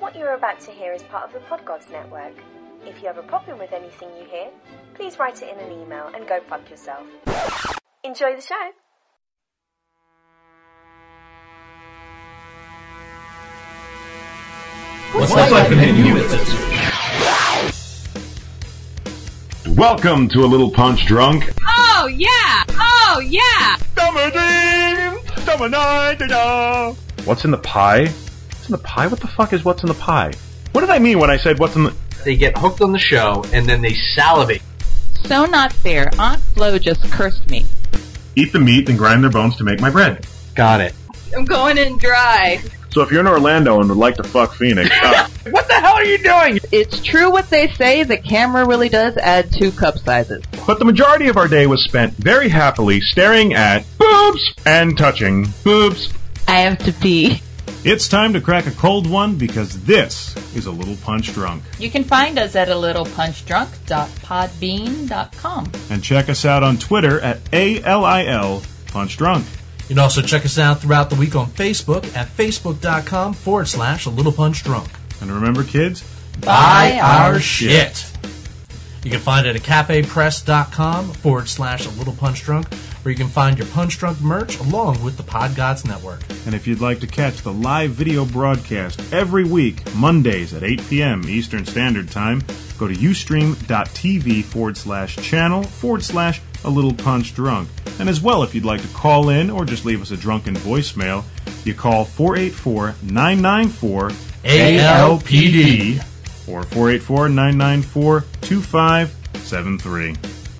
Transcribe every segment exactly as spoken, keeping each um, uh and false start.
What you are about to hear is part of the Podgods Network. If you have a problem with anything you hear, please write it in an email and go fuck yourself. Enjoy the show! What's life been hitting you with this? Welcome to A Little Punch Drunk. Oh yeah! Oh yeah! What's in the pie? What's in the pie? What the fuck is what's in the pie? What did I mean when I said what's in the... They get hooked on the show, and then they salivate. So not fair. Aunt Flo just cursed me. Eat the meat and grind their bones to make my bread. Got it. I'm going in dry. So if you're in Orlando and would like to fuck Phoenix... Uh, What the hell are you doing? It's true what they say, the camera really does add two cup sizes. but the majority of our day was spent very happily staring at boobs and touching boobs. I have to pee. It's time to crack a cold one because this is A Little Punch Drunk. You can find us at a little punch drunk dot podbean dot com. And check us out on Twitter at A L I L Punch Drunk. You can also check us out throughout the week on Facebook at facebook.com forward slash a little punch drunk. And remember, kids, Buy our shit. You can find it at cafepress.com forward slash a little punch drunk, where you can find your Punch Drunk merch along with the Podgods Network. and if you'd like to catch the live video broadcast every week, Mondays at eight p.m. Eastern Standard Time, go to ustream.tv forward slash channel forward slash a little punch drunk. And as well, if you'd like to call in or just leave us a drunken voicemail, you call four eight four, nine nine four, A L P D. or four eight four, nine nine four, two five seven three.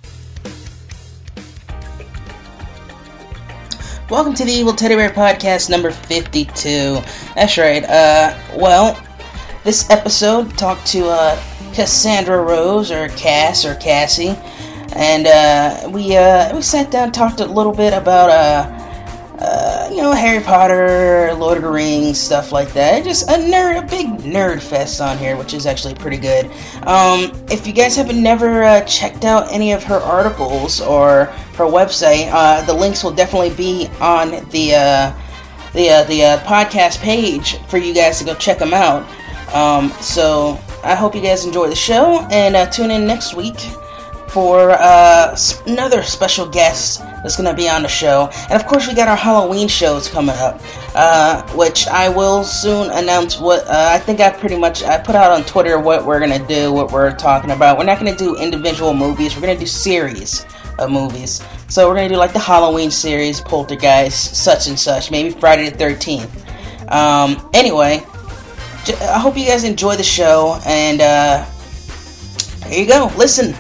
Welcome to the Evil Teddy Bear Podcast number fifty-two. That's right. Uh, well, this episode talked to uh, Cassandra Rose, or Cass, or Cassie, and uh, we uh, we sat down and talked a little bit about uh, uh, you know, Harry Potter, Lord of the Rings, stuff like that. Just a nerd, a big nerd fest on here, which is actually pretty good. Um, if you guys haven't never uh, checked out any of her articles or her website, uh, the links will definitely be on the uh, the uh, the uh, podcast page for you guys to go check them out. Um, so I hope you guys enjoy the show, and uh, tune in next week for uh, another special guest that's going to be on the show. And of course, we got our Halloween shows coming up, uh, which I will soon announce. What uh, I think I pretty much I put out on Twitter what we're going to do, what we're talking about. We're not going to do individual movies. We're going to do series of movies. So we're going to do like the Halloween series, Poltergeist, such and such, maybe Friday the thirteenth. Um, anyway, j- I hope you guys enjoy the show, and uh, here you go. Listen.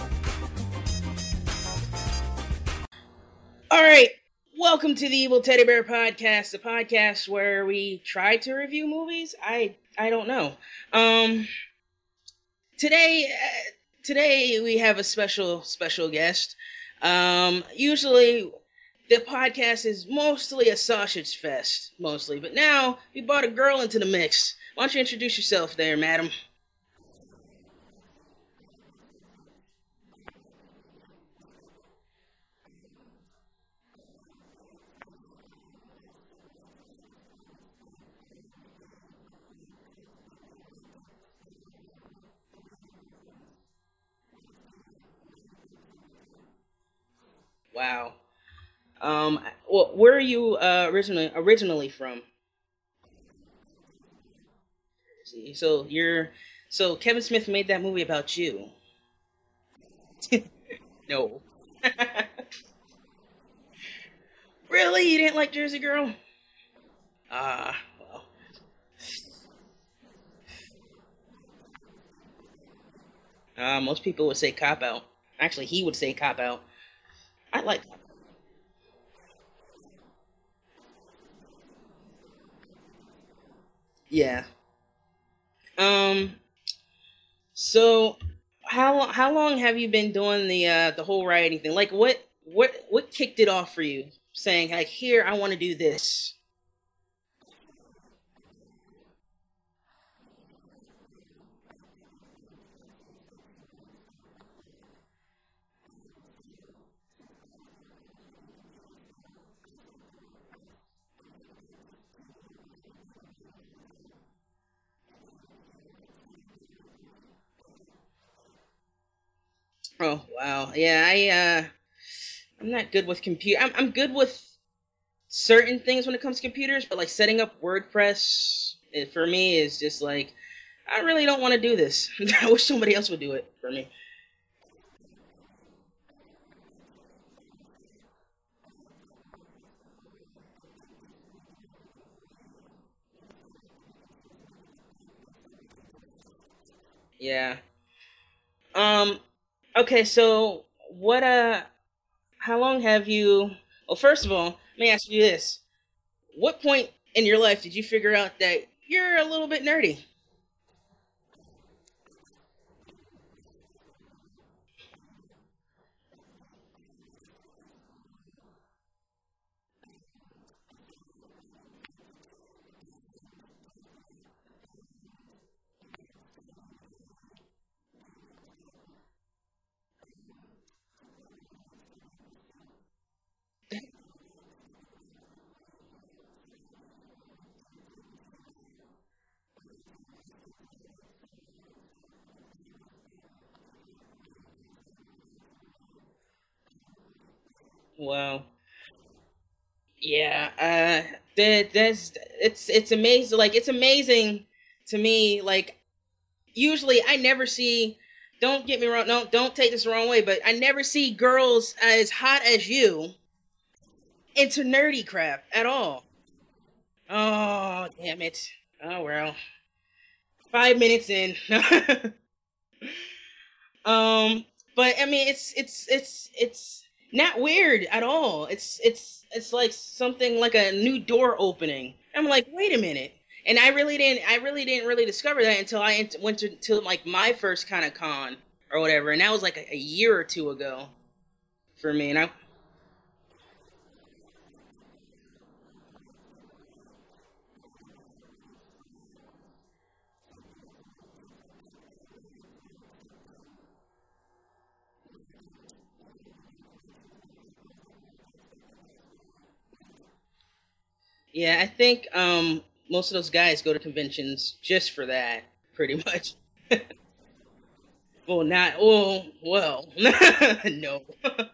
Alright, welcome to the Evil Teddy Bear Podcast, the podcast where we try to review movies. I I don't know. Um, today, uh, today we have a special, special guest. Um, usually the podcast is mostly a sausage fest, mostly, but now we brought a girl into the mix. Why don't you introduce yourself there, madam? Wow. Um, well, where are you uh, originally originally from? See, so you're so Kevin Smith made that movie about you. No. Really? You didn't like Jersey Girl? Ah, well. Uh, most people would say cop out. Actually, he would say cop out. I like. Yeah. Um. So, how how long have you been doing the uh, the whole writing thing? Like, what what what kicked it off for you? Saying like, here, I want to do this. Oh wow, yeah, I uh, I'm not good with computer. I'm I'm good with certain things when it comes to computers, but like setting up WordPress it, for me is just like I really don't want to do this. I wish somebody else would do it for me. Yeah. Um. Okay. So what? Uh. How long have you? Well, first of all, let me ask you this: what point in your life did you figure out that you're a little bit nerdy? Well, yeah. Uh. That that's it's it's amazing. Like it's amazing to me. Like usually I never see. Don't get me wrong. No, don't take this the wrong way. But I never see girls as hot as you into nerdy crap at all. Oh, damn it. Oh, well. Five minutes in. um, but I mean, it's it's it's it's not weird at all. It's it's it's like something like a new door opening. I'm like, wait a minute. And I really didn't I really didn't really discover that until I ent- went to, to like my first kind of con or whatever, and that was like a, a year or two ago for me. And I yeah, I think um most of those guys go to conventions just for that, pretty much. Well, not well, well, no.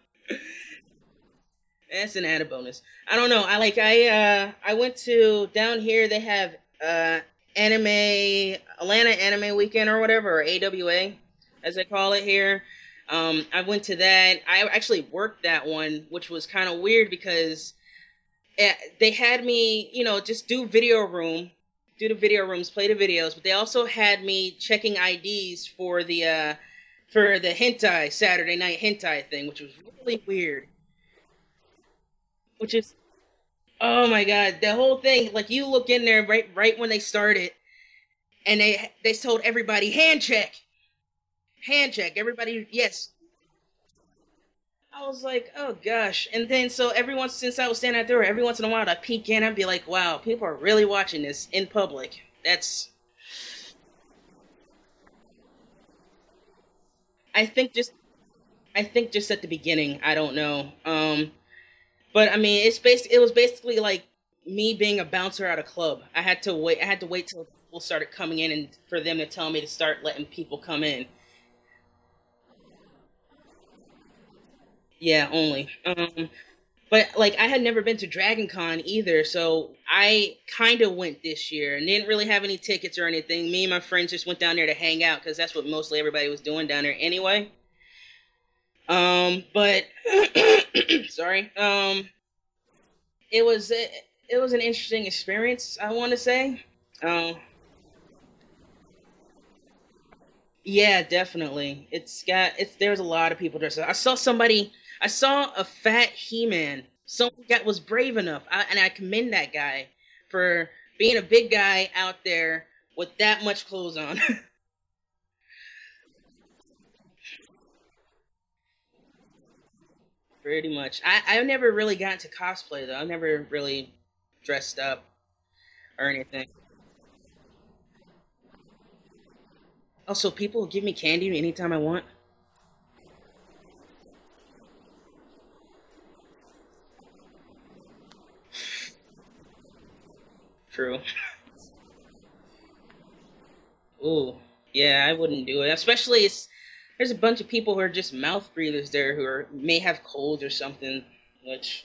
That's an added bonus. I don't know. I like I uh I went to down here. They have uh anime Atlanta Anime Weekend or whatever, or A W A as they call it here. Um, I went to that. I actually worked that one, which was kind of weird because eh, they had me, you know, just do video room, do the video rooms, play the videos, but they also had me checking I Ds for the uh for the hentai Saturday night hentai thing, which was really weird. Which is oh my god, the whole thing. Like you look in there right right when they started, and they they told everybody hand check, hand check. Everybody, yes. I was like, oh gosh. And then so every once since I was standing out there, every once in a while I peek in and be like, wow, people are really watching this in public. That's I think just I think just at the beginning. I don't know. Um, but I mean, it's bas- It was basically like me being a bouncer at a club. I had to wait. I had to wait till people started coming in and for them to tell me to start letting people come in. Yeah, only. Um, but like I had never been to Dragon Con either, so I kind of went this year and didn't really have any tickets or anything. Me and my friends just went down there to hang out because that's what mostly everybody was doing down there anyway. Um, but sorry. Um, it was it, it was an interesting experience. I want to say. Um, yeah, definitely. It's got it's. There's a lot of people dressed up. I saw somebody. I saw a fat He-Man. Someone that was brave enough, I, and I commend that guy for being a big guy out there with that much clothes on. Pretty much. I I've never really gotten to cosplay though. I've never really dressed up or anything. Also, people give me candy anytime I want. True. Ooh, yeah, I wouldn't do it. Especially it's there's a bunch of people who are just mouth breathers there who are may have colds or something, which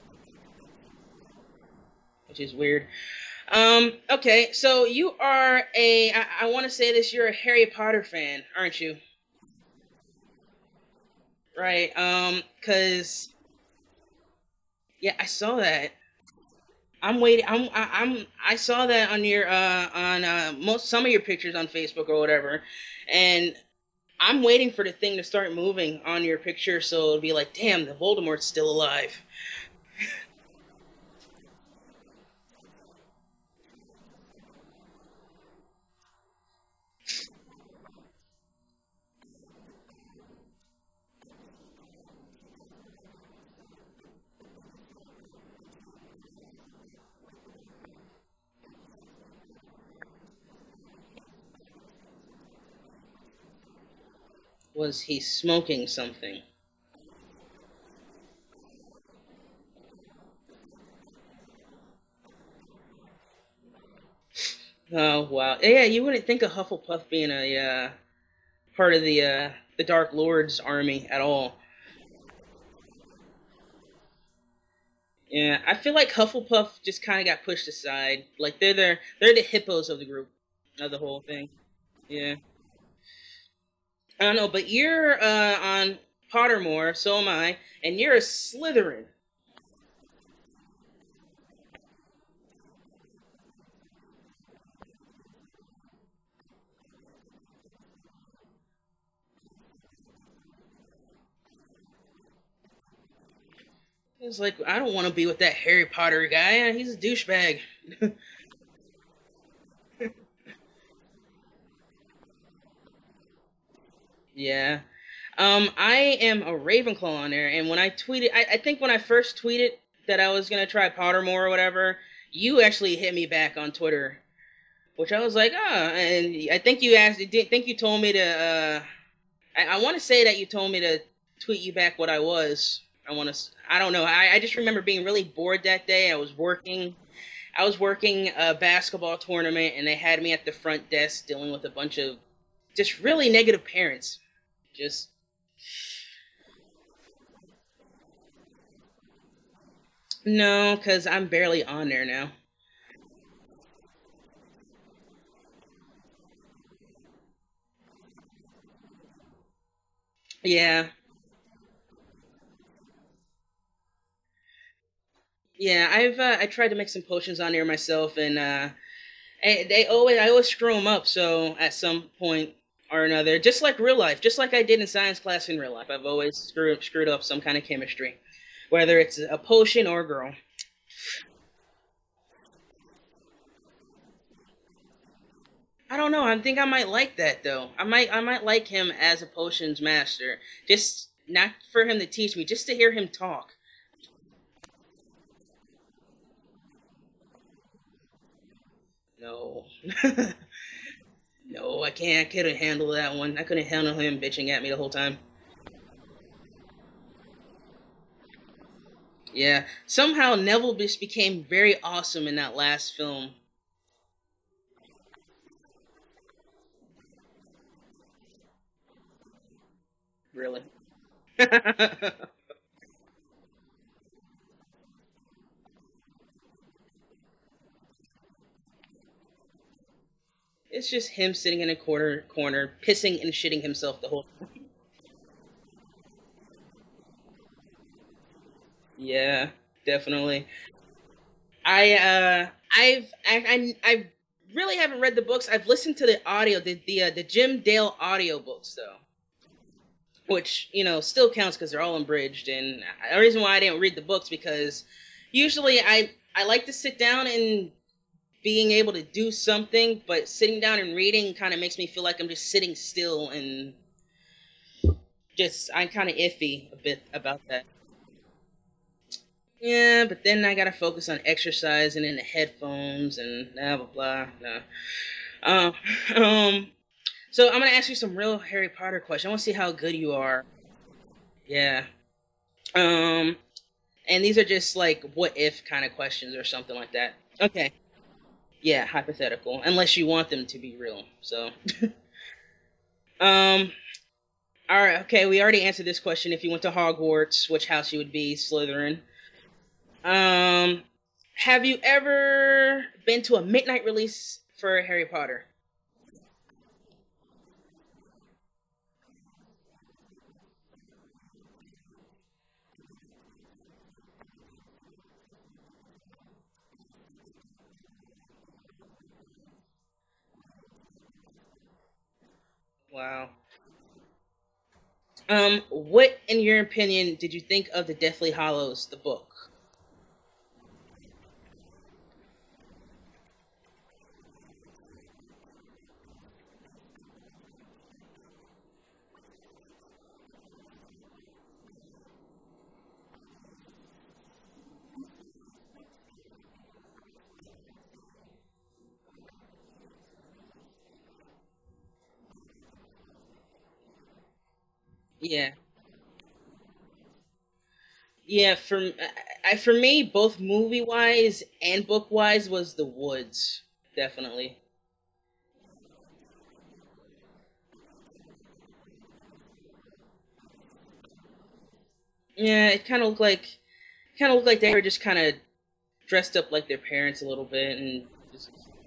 which is weird. Um, okay, so you are a, I, I want to say this, you're a Harry Potter fan, aren't you? Right, um, cause, yeah, I saw that. I'm waiting, I'm, I, I'm, I saw that on your, uh, on, uh, most, some of your pictures on Facebook or whatever, and I'm waiting for the thing to start moving on your picture so it'll be like, damn, the Voldemort's still alive. Was he smoking something? Oh, wow. Yeah, you wouldn't think of Hufflepuff being a, uh, part of the, uh, the Dark Lord's army at all. Yeah, I feel like Hufflepuff just kind of got pushed aside. Like, they're the, they're the hippos of the group, of the whole thing. Yeah. I don't know, but you're uh, on Pottermore, so am I, and you're a Slytherin. It's like, I don't want to be with that Harry Potter guy. He's a douchebag. Yeah. Um, I am a Ravenclaw on there, and when I tweeted, I, I think when I first tweeted that I was gonna try Pottermore or whatever, you actually hit me back on Twitter, which I was like, ah, and I think you asked, I think you told me to, uh, I, I want to say that you told me to tweet you back what I was. I want to, I don't know, I, I just remember being really bored that day. I was working, I was working a basketball tournament, and they had me at the front desk dealing with a bunch of just really negative parents. Just, no, because I'm barely on there now. Yeah, yeah, I've uh, I tried to make some potions on there myself, and uh, I, they always I always screw them up. So at some point or another, just like real life, just like I did in science class in real life, I've always screwed screwed up some kind of chemistry, whether it's a potion or a girl. I don't know. I think I might like that though. I might I might like him as a potions master. Just not for him to teach me, just to hear him talk. No. No, I can't. I couldn't handle that one. I couldn't handle him bitching at me the whole time. Yeah. Somehow Neville just became very awesome in that last film. Really. It's just him sitting in a corner corner, pissing and shitting himself the whole time. Yeah, definitely. I uh I've I, I I really haven't read the books. I've listened to the audio, the the uh, the Jim Dale audio books though, which you know still counts because they're all abridged. And the reason why I didn't read the books because usually I I like to sit down and being able to do something, but sitting down and reading kind of makes me feel like I'm just sitting still and just I'm kind of iffy a bit about that. Yeah, but then I gotta focus on exercising in the headphones and blah blah blah. Nah. Uh, um, so I'm gonna ask you some real Harry Potter questions. I want to see how good you are. Yeah. Um, and these are just like what if kind of questions or something like that. Okay. Yeah, hypothetical, unless you want them to be real. So, um, all Alright, okay, we already answered this question. If you went to Hogwarts, which house you would be? Slytherin. Um, have you ever been to a midnight release for Harry Potter? Wow. Um, what, in your opinion, did you think of the Deathly Hallows, the book? Yeah. Yeah, for I, I- for me, both movie wise and book wise was The Woods, definitely. Yeah, it kind of looked like kind of looked like they were just kind of dressed up like their parents a little bit, and just,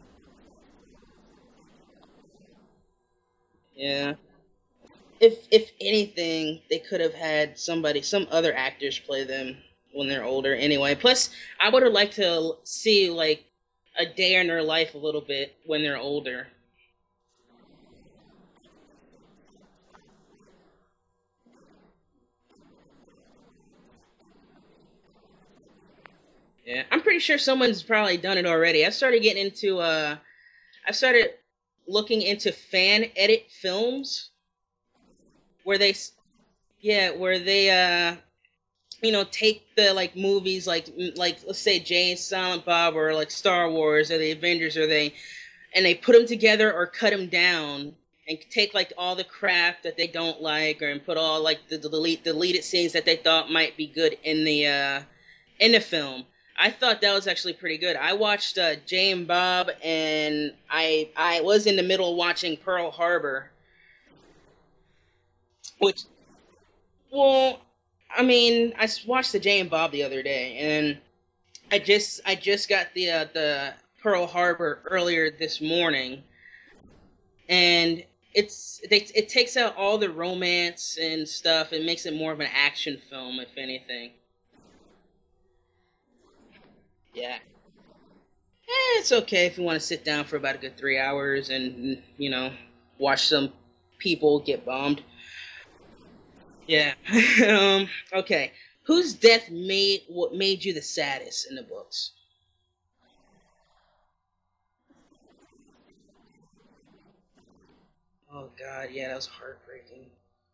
yeah. If if anything, they could have had somebody, some other actors play them when they're older. Anyway, plus I would have liked to see like a day in their life a little bit when they're older. Yeah, I'm pretty sure someone's probably done it already. I started getting into uh, I started looking into fan edit films where they, s- yeah, where they uh, you know, take the like movies like mm, like let's say Jay and Silent Bob or like Star Wars or the Avengers, or they and they put them together or cut them down and take like all the crap that they don't like, or and put all like the, the delete deleted scenes that they thought might be good in the uh in the film. I thought that was actually pretty good. I watched uh, Jay and Bob, and I I was in the middle of watching Pearl Harbor, which, well, I mean, I s- watched the Jay and Bob the other day, and I just I just got the uh, the Pearl Harbor earlier this morning, and it's it, it takes out all the romance and stuff and makes it more of an action film, if anything. Yeah. Eh, it's okay if you want to sit down for about a good three hours and, you know, watch some people get bombed. Yeah. um. Okay. Whose death made what made you the saddest in the books? Oh God, yeah, that was heartbreaking.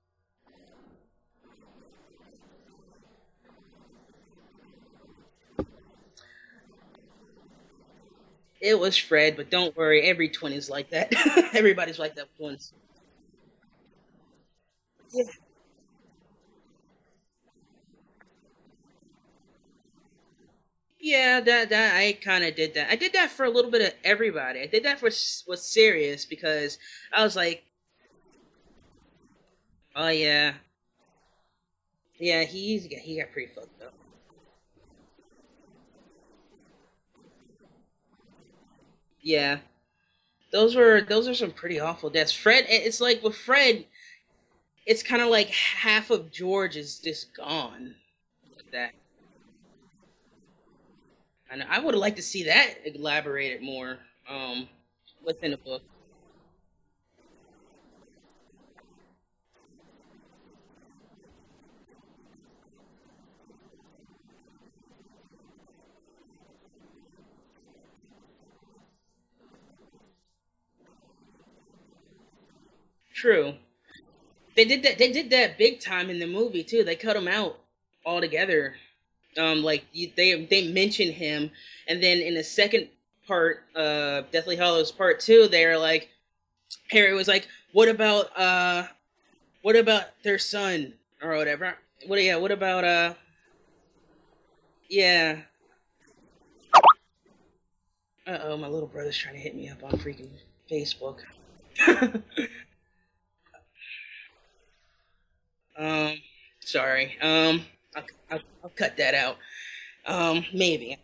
It was Fred, but don't worry, every twin is like that. Everybody's like that once. Yeah. Yeah, that that I kind of did that. I did that for a little bit of everybody. I did that for s- was serious because I was like, oh yeah, yeah, he's he got pretty fucked up. Yeah, those were those are some pretty awful deaths. Fred, it's like with Fred, it's kind of like half of George is just gone. With that, and I would have liked to see that elaborated more um within the book. True, they did that. They did that big time in the movie too. They cut him out altogether. Um, like you, they they mention him, and then in the second part, uh, Deathly Hollows Part Two, they're like Harry was like, "What about uh, what about their son or whatever? What yeah, what about uh, yeah." Uh oh, my little brother's trying to hit me up on freaking Facebook. Um, sorry. Um, I'll, I'll, I'll cut that out. Um, maybe.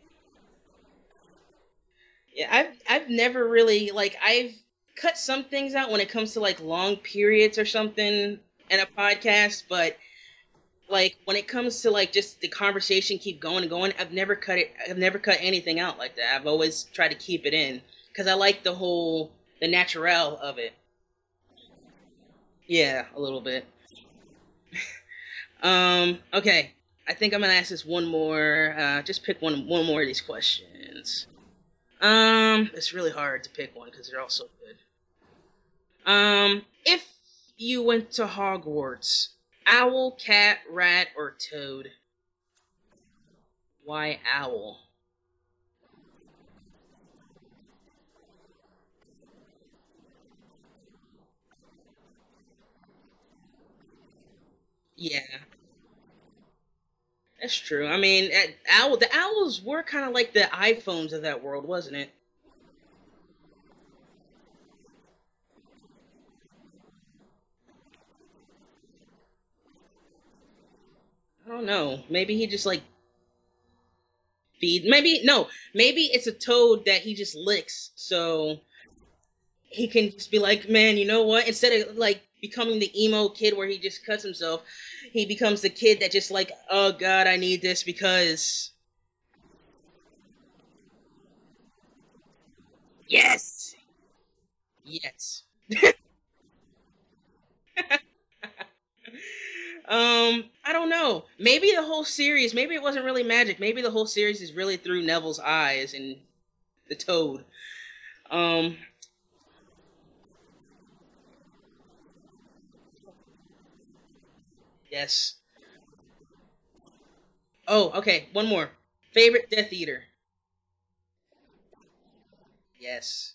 Yeah, I've I've never really like I've cut some things out when it comes to like long periods or something in a podcast, but like when it comes to like just the conversation keep going and going, I've never cut it. I've never cut anything out like that. I've always tried to keep it in because I like the whole the naturel of it. Yeah, a little bit. Um, okay. I think I'm gonna ask this one more. Uh, just pick one one more of these questions. Um, it's really hard to pick one because they're all so good. Um, if you went to Hogwarts, owl, cat, rat, or toad? Why owl? Yeah, that's true. I mean, at owl, the owls were kind of like the iPhones of that world, wasn't it? I don't know. Maybe he just like feed. Maybe no. Maybe it's a toad that he just licks, so he can just be like, man, you know what? Instead of like becoming the emo kid where he just cuts himself, he becomes the kid that just like, oh god, I need this because yes, yes. Um, I don't know. Maybe the whole series, maybe it wasn't really magic. Maybe the whole series is really through Neville's eyes and the toad. Um, yes. Oh, okay, one more. Favorite Death Eater? Yes.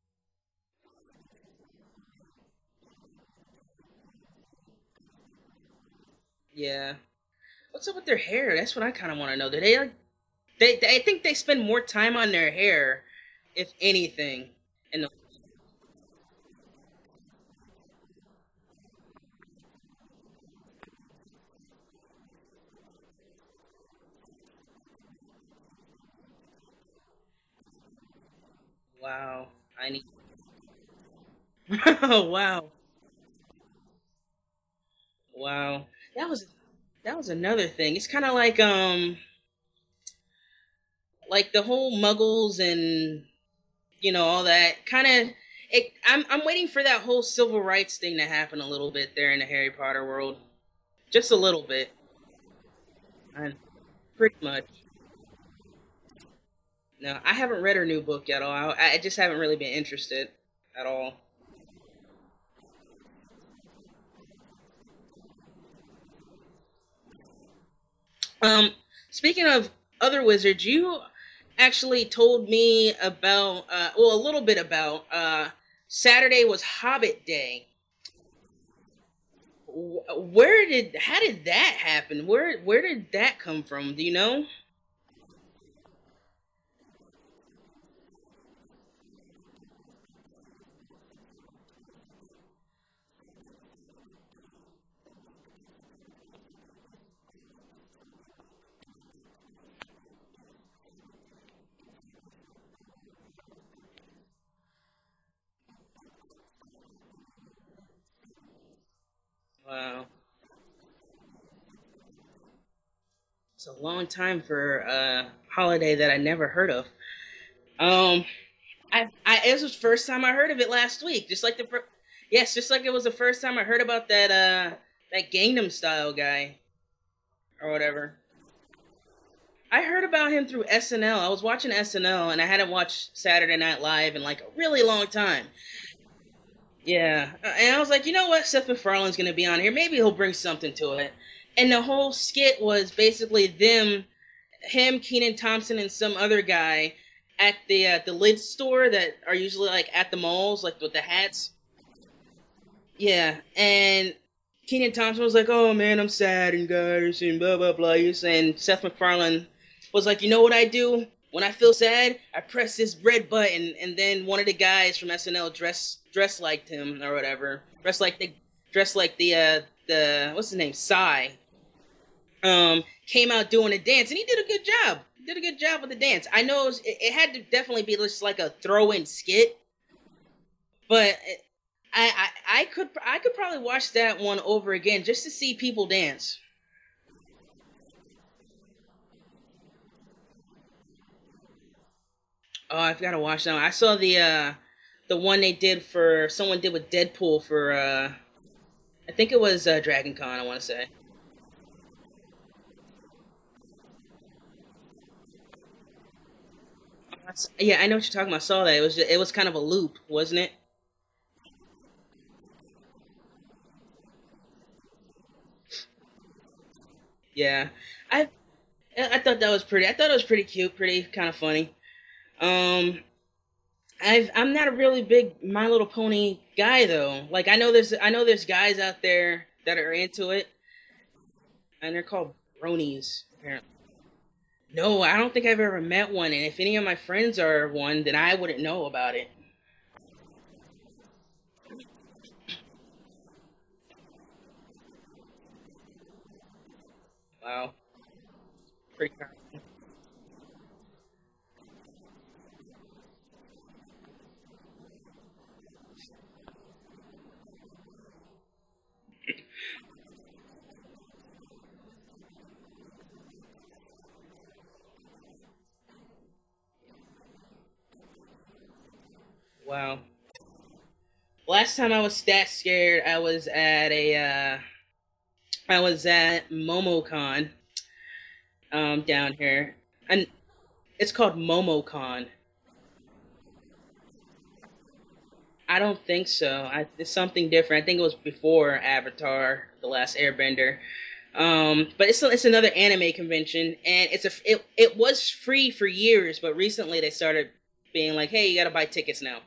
Yeah. What's up with their hair? That's what I kind of want to know. Do they like they, they? I think they spend more time on their hair, if anything. In the wow, I need. Oh wow, wow. That was that was another thing. It's kind of like um like the whole Muggles and you know all that kind of. It, I'm I'm waiting for that whole civil rights thing to happen a little bit there in the Harry Potter world, just a little bit, and pretty much. No, I haven't read her new book yet. All I, I just haven't really been interested at all. Um, speaking of other wizards, you actually told me about, uh, well, a little bit about, uh, Saturday was Hobbit Day. Wh- Where did, how did that happen? Where, where did that come from? Do you know? Wow, it's a long time for a holiday that I never heard of. Um, I, I, it was the first time I heard of it last week. Just like the, fir- yes, just like it was the first time I heard about that, uh, that Gangnam Style guy or whatever. I heard about him through S N L. I was watching S N L and I hadn't watched Saturday Night Live in like a really long time. Yeah, uh, and I was like, you know what? Seth MacFarlane's gonna be on here. Maybe he'll bring something to it. And the whole skit was basically them, him, Keenan Thompson, and some other guy at the uh, the lid store that are usually like at the malls, like with the hats. Yeah, and Keenan Thompson was like, "Oh man, I'm sad and guys and blah blah blah." You saying Seth MacFarlane was like, "You know what I do when I feel sad? I press this red button." And then one of the guys from S N L dress dressed like him or whatever, dressed like the dressed like the uh, the what's his name, Psy, um, came out doing a dance, and he did a good job. He did a good job with the dance. I know it, was, it, it had to definitely be just like a throw-in skit, but I, I I could I could probably watch that one over again just to see people dance. Oh, I've got to watch that one. I saw the uh, the one they did for someone did with Deadpool for uh, I think it was uh, Dragon Con. I want to say. Yeah, I know what you're talking about. I saw that. It was it was kind of a loop, wasn't it? Yeah, I I thought that was pretty. I thought it was pretty cute, pretty kind of funny. Um, I've I'm not a really big My Little Pony guy though. Like I know there's I know there's guys out there that are into it, and they're called bronies apparently. No, I don't think I've ever met one, and if any of my friends are one, then I wouldn't know about it. Wow, pretty cool. Wow. Last time I was that scared, I was at a uh, I was at MomoCon um down here, and it's called MomoCon. I don't think so. I, it's something different. I think it was before Avatar: The Last Airbender. Um, but it's it's another anime convention, and it's a it it was free for years, but recently they started being like, hey, you gotta buy tickets now.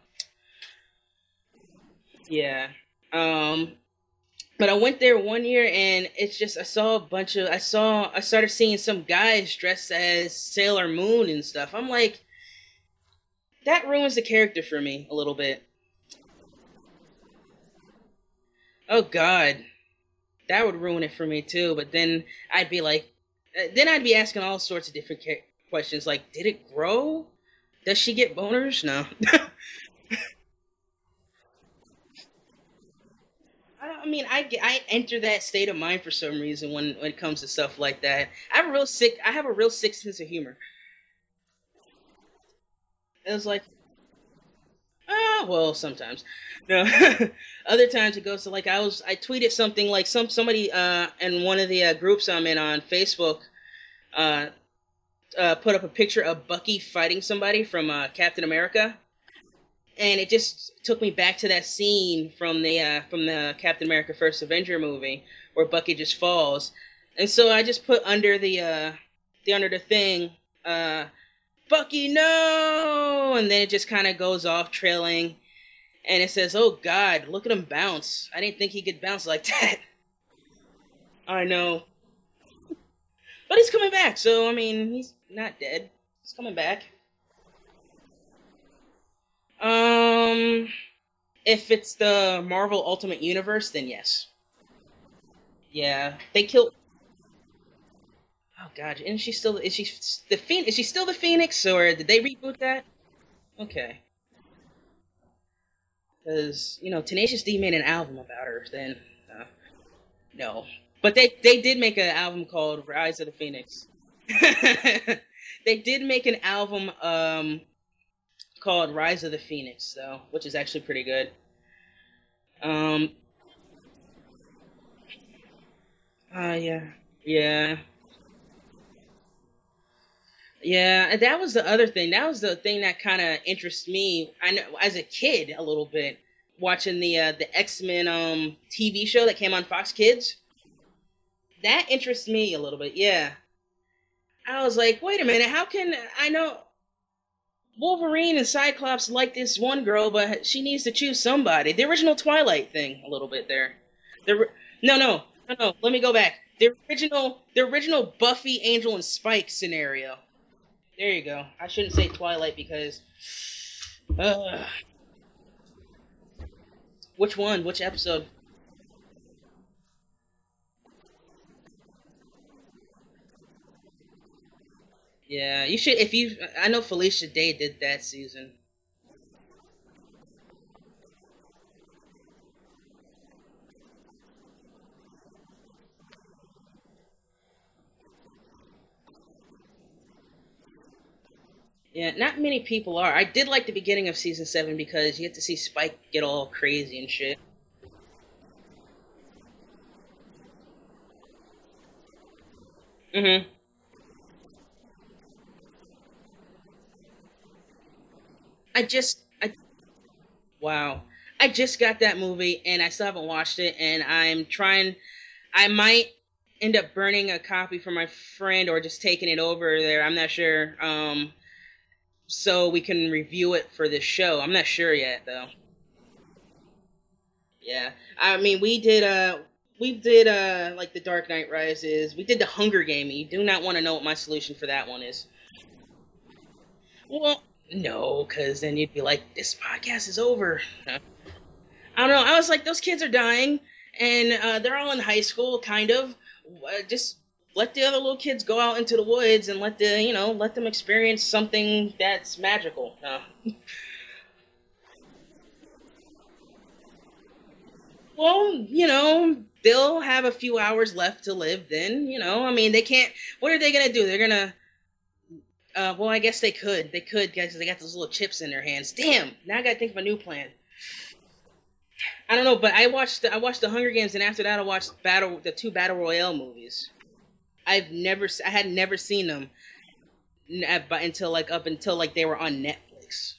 Yeah. Um, but I went there one year, and it's just I saw a bunch of I saw I started seeing some guys dressed as Sailor Moon and stuff. I'm like, that ruins the character for me a little bit. Oh God, that would ruin it for me too. But then I'd be like, uh, then I'd be asking all sorts of different ca- questions, like, did it grow? Does she get boners? No. I don't- I mean, I, get- I enter that state of mind for some reason when, when it comes to stuff like that. I have a real sick I have a real sick sense of humor. It was like, ah, well, sometimes. No, other times it goes to like I was I tweeted something like some somebody uh in one of the uh, groups I'm in on Facebook uh, uh put up a picture of Bucky fighting somebody from uh, Captain America, and it just took me back to that scene from the uh, from the Captain America First Avenger movie where Bucky just falls, and so I just put under the uh the under the thing uh Bucky no, and then it just kind of goes off trailing, and it says, oh God, look at him bounce. I didn't think he could bounce like that. I know, but he's coming back, so I mean he's not dead. He's coming back. Um, if it's the Marvel Ultimate Universe, then yes. Yeah, they killed. Oh God, isn't she still? Is she the Phoenix? Is she still the Phoenix, or did they reboot that? Okay, because you know Tenacious D made an album about her. Then uh, no, but they they did make an album called Rise of the Phoenix. They did make an album um called Rise of the Phoenix, though, which is actually pretty good. Um, uh, yeah, yeah. Yeah, and that was the other thing. That was the thing that kind of interests me. I know as a kid a little bit watching the uh, the X Men um T V show that came on Fox Kids. That interests me a little bit. Yeah, I was like, wait a minute, how can I know Wolverine and Cyclops like this one girl, but she needs to choose somebody? The original Twilight thing a little bit there. The ri- no no no no. Let me go back. The original the original Buffy, Angel, and Spike scenario. There you go. I shouldn't say Twilight because. Uh, which one? Which episode? Yeah, you should. If you, I know Felicia Day did that season. Yeah, not many people are. I did like the beginning of season seven because you get to see Spike get all crazy and shit. Mm-hmm. I just, I wow, I just got that movie and I still haven't watched it, and I'm trying. I might end up burning a copy for my friend or just taking it over there. I'm not sure. Um, so we can review it for this show. I'm not sure yet though. Yeah, I mean, we did uh we did uh like the Dark Knight Rises. We did the Hunger Game. You do not want to know what my solution for that one is. Well, no, because then you'd be like, this podcast is over. I don't know. I was like, those kids are dying, and uh, they're all in high school, kind of. Uh, just let the other little kids go out into the woods and let the you know let them experience something that's magical. Uh, Well, you know, they'll have a few hours left to live then, you know. I mean, they can't. What are they going to do? They're going to. Uh, well, I guess they could. They could, because they got those little chips in their hands. Damn! Now I got to think of a new plan. I don't know, but I watched the, I watched the Hunger Games, and after that, I watched battle the two battle royale movies. I've never, I had never seen them n- but until like up until like they were on Netflix.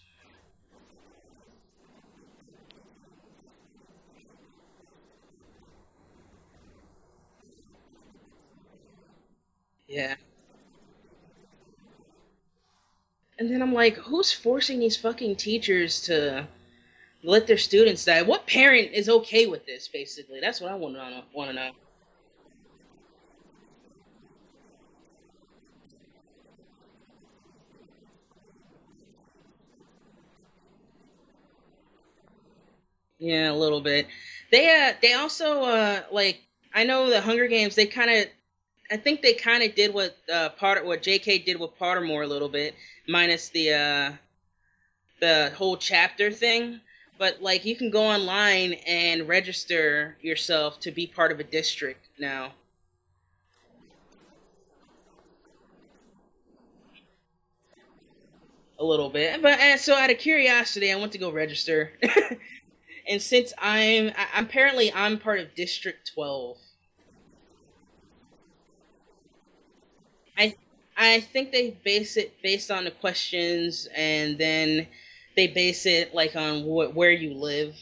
Yeah. And then I'm like, who's forcing these fucking teachers to let their students die? What parent is okay with this? Basically, that's what I want to know. Want to know. Yeah, a little bit. They uh, they also uh, like I know the Hunger Games. They kind of, I think they kind of did what uh, part what J K did with Pottermore a little bit, minus the uh, the whole chapter thing. But like, you can go online and register yourself to be part of a district now. A little bit, but uh, so out of curiosity, I went to go register, and since I'm I, apparently I'm part of District twelve. I I think they base it based on the questions, and then they base it like on wh- where you live.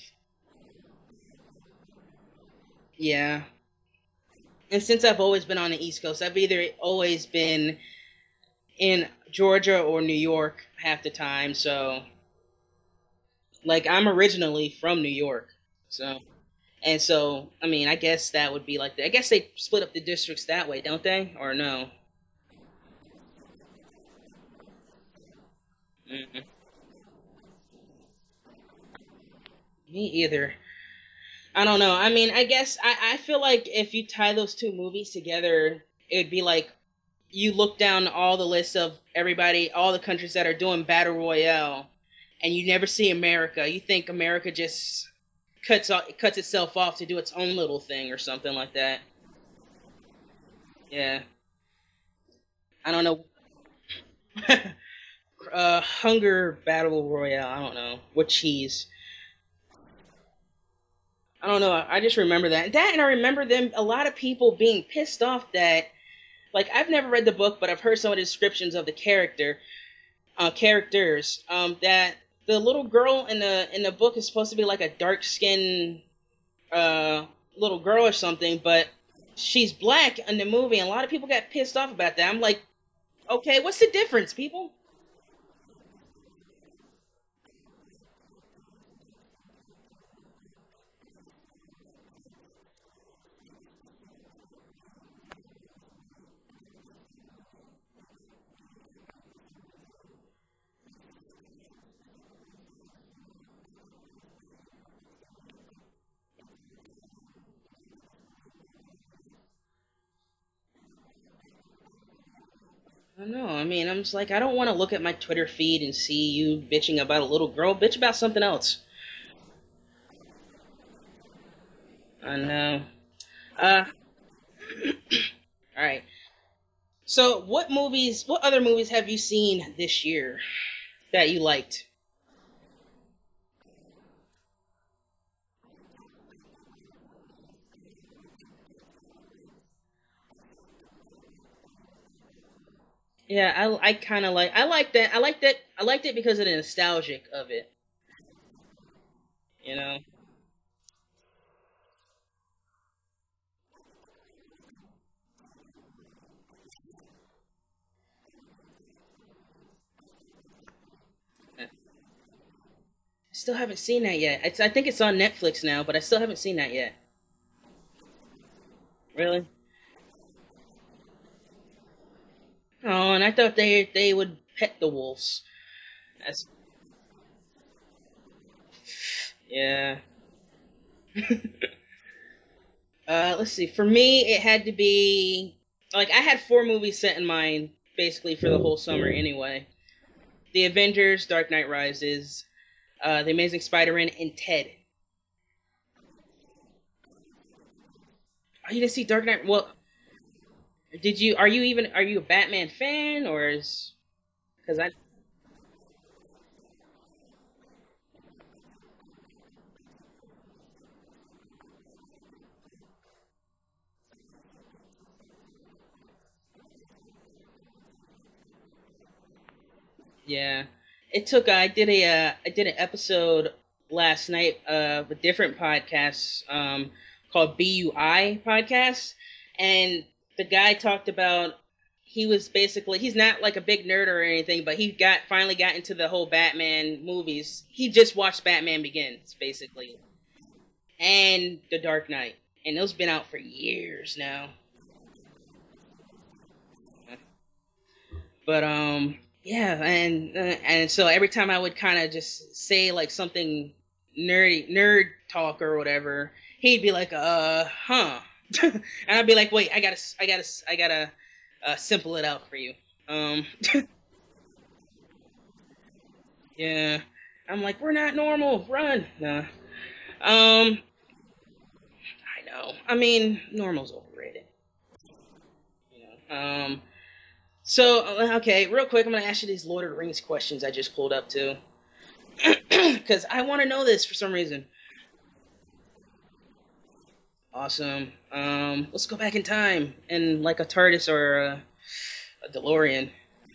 Yeah, and since I've always been on the East Coast, I've either always been in Georgia or New York half the time. So like, I'm originally from New York, so. And so, I mean, I guess that would be like the, I guess they split up the districts that way, don't they? Or no? Mm-mm. Me either. I don't know. I mean, I guess I, I feel like if you tie those two movies together, it'd be like you look down all the lists of everybody, all the countries that are doing Battle Royale, and you never see America. You think America just cuts off, cuts itself off to do its own little thing or something like that. Yeah. I don't know. uh, Hunger Battle Royale. I don't know. What cheese? I don't know. I just remember that. That, and I remember them. A lot of people being pissed off that, like, I've never read the book, but I've heard some of the descriptions of the character, uh, characters. Um, that the little girl in the in the book is supposed to be like a dark skinned uh little girl or something, but she's black in the movie, and a lot of people got pissed off about that. I'm like, okay, what's the difference, people? I don't know. I mean, I'm just like, I don't want to look at my Twitter feed and see you bitching about a little girl. Bitch about something else. I know. Uh, alright. So, what movies, what other movies have you seen this year that you liked? Yeah, I, I kind of like, I like that, I like that, I liked it because of the nostalgic of it, you know? I still haven't seen that yet. It's, I think it's on Netflix now, but I still haven't seen that yet. Really? Oh, and I thought they they would pet the wolves. That's yeah. Uh, let's see. For me, it had to be like I had four movies set in mind basically for the whole summer anyway. The Avengers, Dark Knight Rises, uh, The Amazing Spider-Man, and Ted. Oh, you didn't see Dark Knight? Well, did you? Are you even? Are you a Batman fan or is? Because I yeah, it took. I did a uh, I did an episode last night of a different podcast um, called B U I podcast, and the guy talked about he was basically he's not like a big nerd or anything, but he got finally got into the whole Batman movies. He just watched Batman Begins basically, and The Dark Knight, and those been out for years now. But um, yeah, and uh, and so every time I would kind of just say like something nerdy, nerd talk or whatever, he'd be like, "Uh, huh," and I'd be like, "Wait, I gotta, I gotta, I gotta uh, simple it out for you." Um, yeah, I'm like, "We're not normal. Run!" Nah. Um, I know. I mean, normal's overrated. You know. Um. So uh, okay, real quick, I'm gonna ask you these Lord of the Rings questions I just pulled up too, because I want to know this for some reason. Awesome. Um, let's go back in time and like a TARDIS or a, a DeLorean.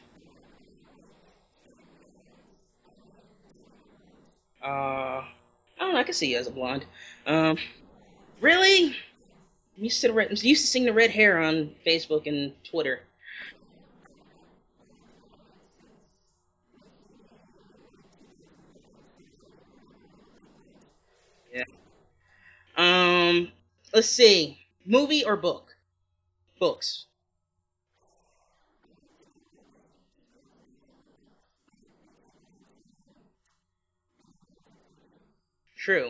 Uh, I don't know. I can see you as a blonde. Um, really? You used to the red, you used to sing the red hair on Facebook and Twitter. Yeah. Um, let's see. Movie or book? Books. True.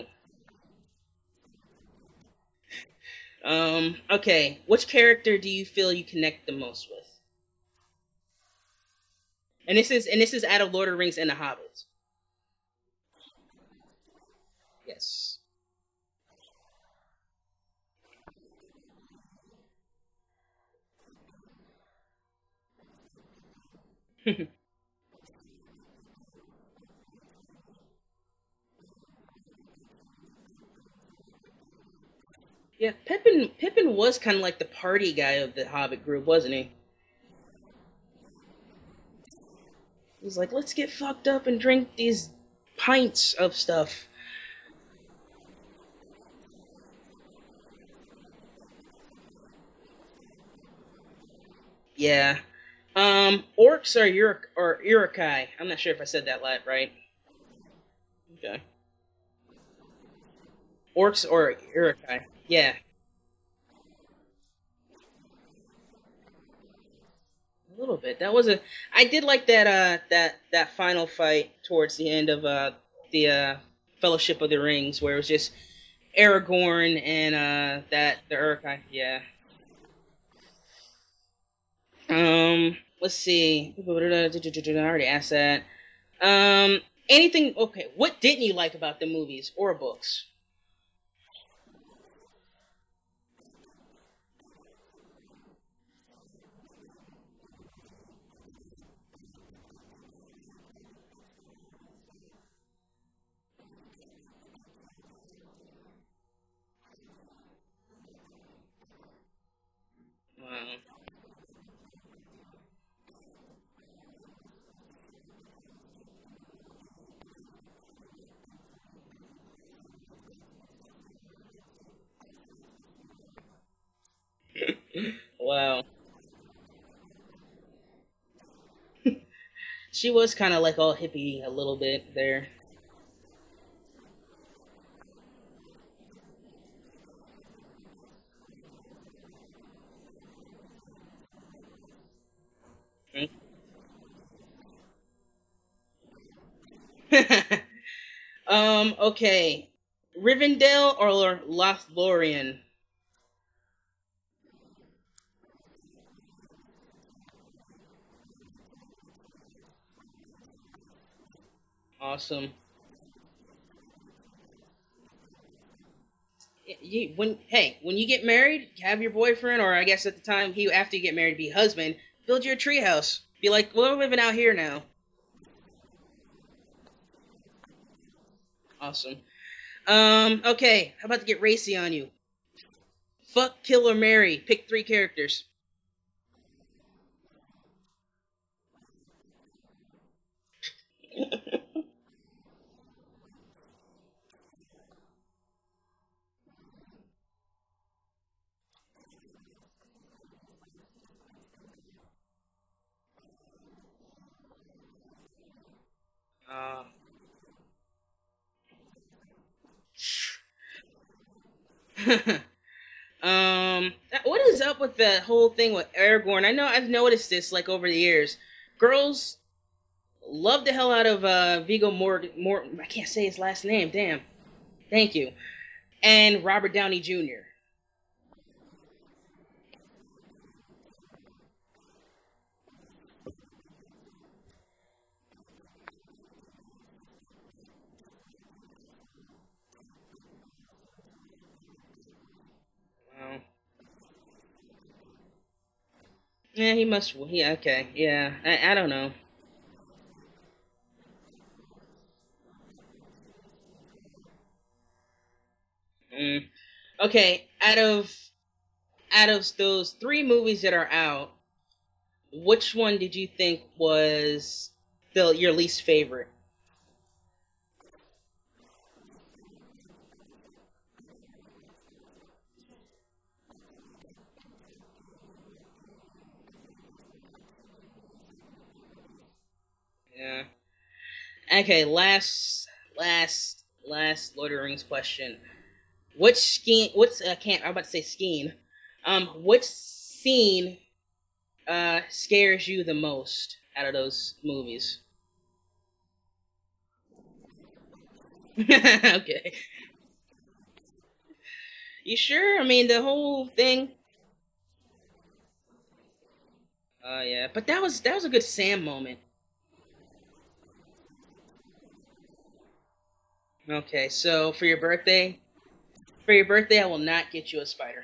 Um, okay. Which character do you feel you connect the most with? And this is and this is out of Lord of the Rings and the Hobbits. Yes. Yeah, Pippin Pippin was kind of like the party guy of the Hobbit group, wasn't he? He's like, let's get fucked up and drink these pints of stuff. Yeah. Um, orcs are Uruk or Urukai. I'm not sure if I said that right. Okay. Orcs or Urukai. Yeah, a little bit. That was a. I did like that. Uh, that that final fight towards the end of uh the uh Fellowship of the Rings, where it was just Aragorn and uh that the Urukai. Yeah. Um. let's see. I already asked that. Um, anything? Okay, what didn't you like about the movies or books? Wow. Wow. She was kind of like all hippie a little bit there. um. Okay. Rivendell or Lothlorien? Awesome. You, when hey, when you get married, have your boyfriend, or I guess at the time he after you get married, be husband. Build your treehouse. Be like, well, we're living out here now. Awesome. Um. Okay. How about to get racy on you? Fuck, kill, or marry. Pick three characters. Uh, um, what is up with the whole thing with Aragorn? I know I've noticed this like over the years. Girls love the hell out of uh, Viggo Mort. Mort. I can't say his last name. Damn. Thank you. And Robert Downey Junior Wow. Yeah, he must. Yeah. Okay. Yeah. I. I don't know. Mm. Okay. Out of out of those three movies that are out, which one did you think was the your least favorite? Yeah. Okay, last, last, last Lord of the Rings question. Which scene? What's I can't. I'm about to say skiing. Um, which scene uh scares you the most out of those movies? Okay. You sure? I mean, the whole thing. Uh, yeah, but that was that was a good Sam moment. Okay, so for your birthday, for your birthday, I will not get you a spider.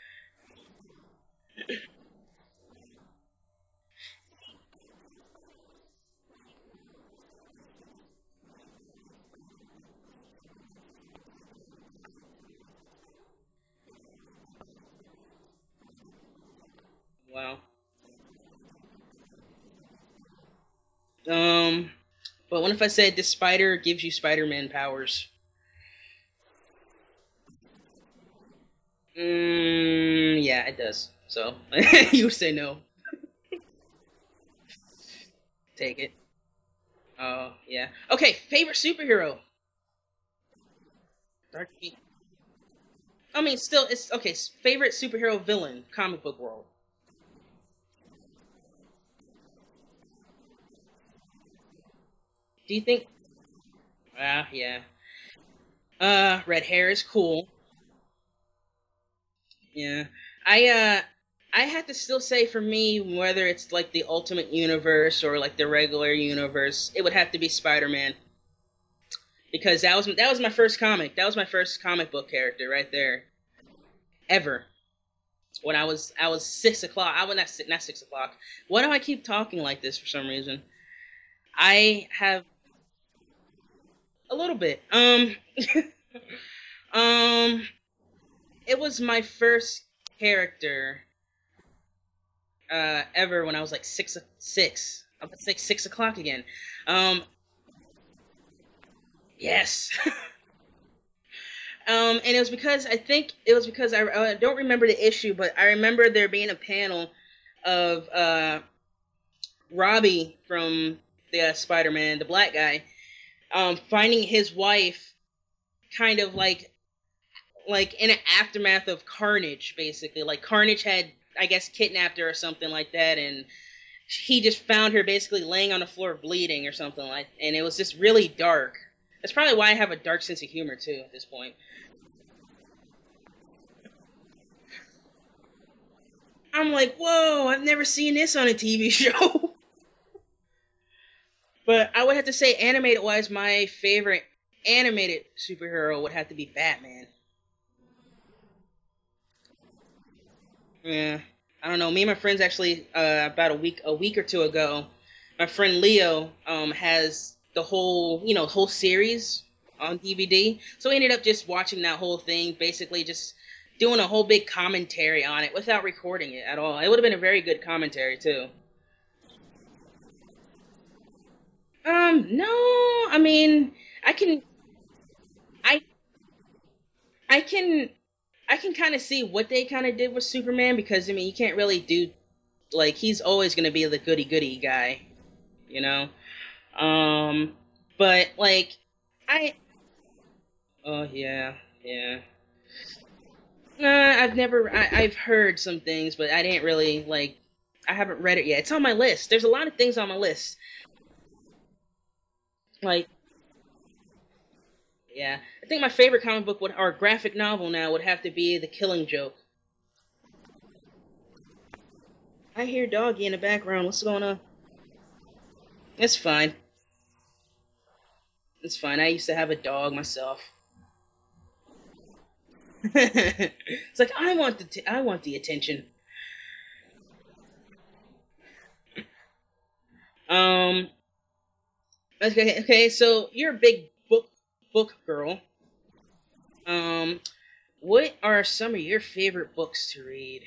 Wow. Um, but what if I said this spider gives you Spider-Man powers? Mm, yeah, it does. So you say no. Take it. Oh, yeah. Okay, favorite superhero. Dark. I mean, still, it's okay. Favorite superhero villain, comic book world. Do you think? Ah, yeah. Uh, red hair is cool. Yeah. I uh, I have to still say for me, whether it's like the Ultimate Universe or like the regular universe, it would have to be Spider-Man. Because that was that was my first comic. That was my first comic book character right there. Ever. When I was I was six o'clock. I was not not six o'clock. Why do I keep talking like this for some reason? I have a little bit. Um Um it was my first character uh ever when I was like six six. I'm at like six o'clock again. Um Yes. um, and it was because I think it was because I uh, don't remember the issue, but I remember there being a panel of uh, Robbie from the uh, Spider-Man, the black guy, um, finding his wife, kind of like, like in an aftermath of Carnage, basically. Like Carnage had, I guess, kidnapped her or something like that, and he just found her basically laying on the floor bleeding or something like, and it was just really dark. That's probably why I have a dark sense of humor, too, at this point. I'm like, whoa, I've never seen this on a T V show. But I would have to say, animated-wise, my favorite animated superhero would have to be Batman. Yeah, I don't know. Me and my friends actually, uh, about a week, a week or two ago, my friend Leo um, has the whole, you know, whole series on D V D. So we ended up just watching that whole thing, basically just doing a whole big commentary on it without recording it at all. It would have been a very good commentary, too. Um, no, I mean, I can, I, I can, I can kind of see what they kind of did with Superman, because, I mean, you can't really do, like, he's always going to be the goody-goody guy, you know? Um, but, like, I, oh, yeah, yeah. Nah, I've never, I, I've heard some things, but I didn't really, like, I haven't read it yet. It's on my list. There's a lot of things on my list. Like, yeah, I think my favorite comic book would, or graphic novel now, would have to be The Killing Joke. I hear Doggy in the background. What's going on? It's fine. It's fine. I used to have a dog myself. It's like, I want the t- I want the attention. Um. Okay. Okay. So you're a big book book girl. Um. What are some of your favorite books to read?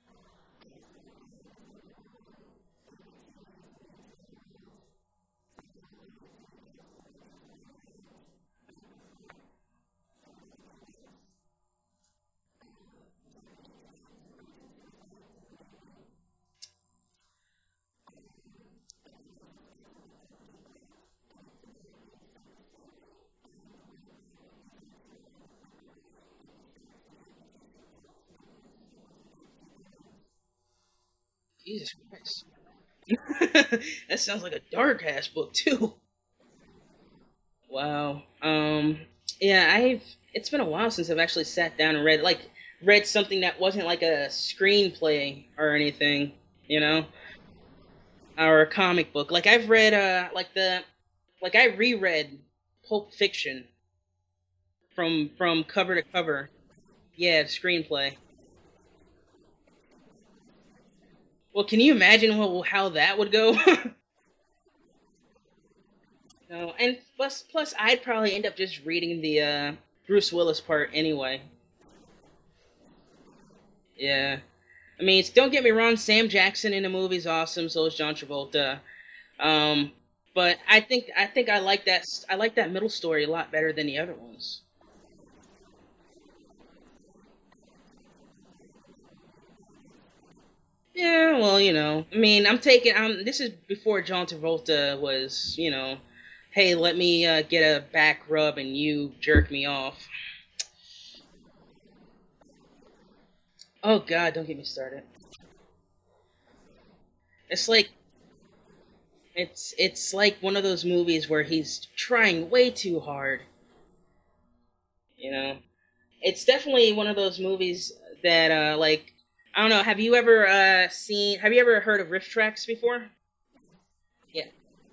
Jesus Christ. That sounds like a dark ass book too. Wow. Um yeah, I've it's been a while since I've actually sat down and read like read something that wasn't like a screenplay or anything, you know? Or a comic book. Like I've read uh like the like I reread Pulp Fiction from from cover to cover. Yeah, screenplay. Well, can you imagine how, how that would go? No, and plus, plus, I'd probably end up just reading the uh, Bruce Willis part anyway. Yeah, I mean, it's, don't get me wrong, Sam Jackson in the movie's awesome. So is John Travolta. Um, but I think I think I like that I like that middle story a lot better than the other ones. Yeah, well, you know, I mean, I'm taking. Um, this is before John Travolta was, you know, hey, let me uh, get a back rub and you jerk me off. Oh God, don't get me started. It's like it's it's like one of those movies where he's trying way too hard. You know, it's definitely one of those movies that uh, like I don't know. Have you ever uh, seen? Have you ever heard of Riff Tracks before? Yeah.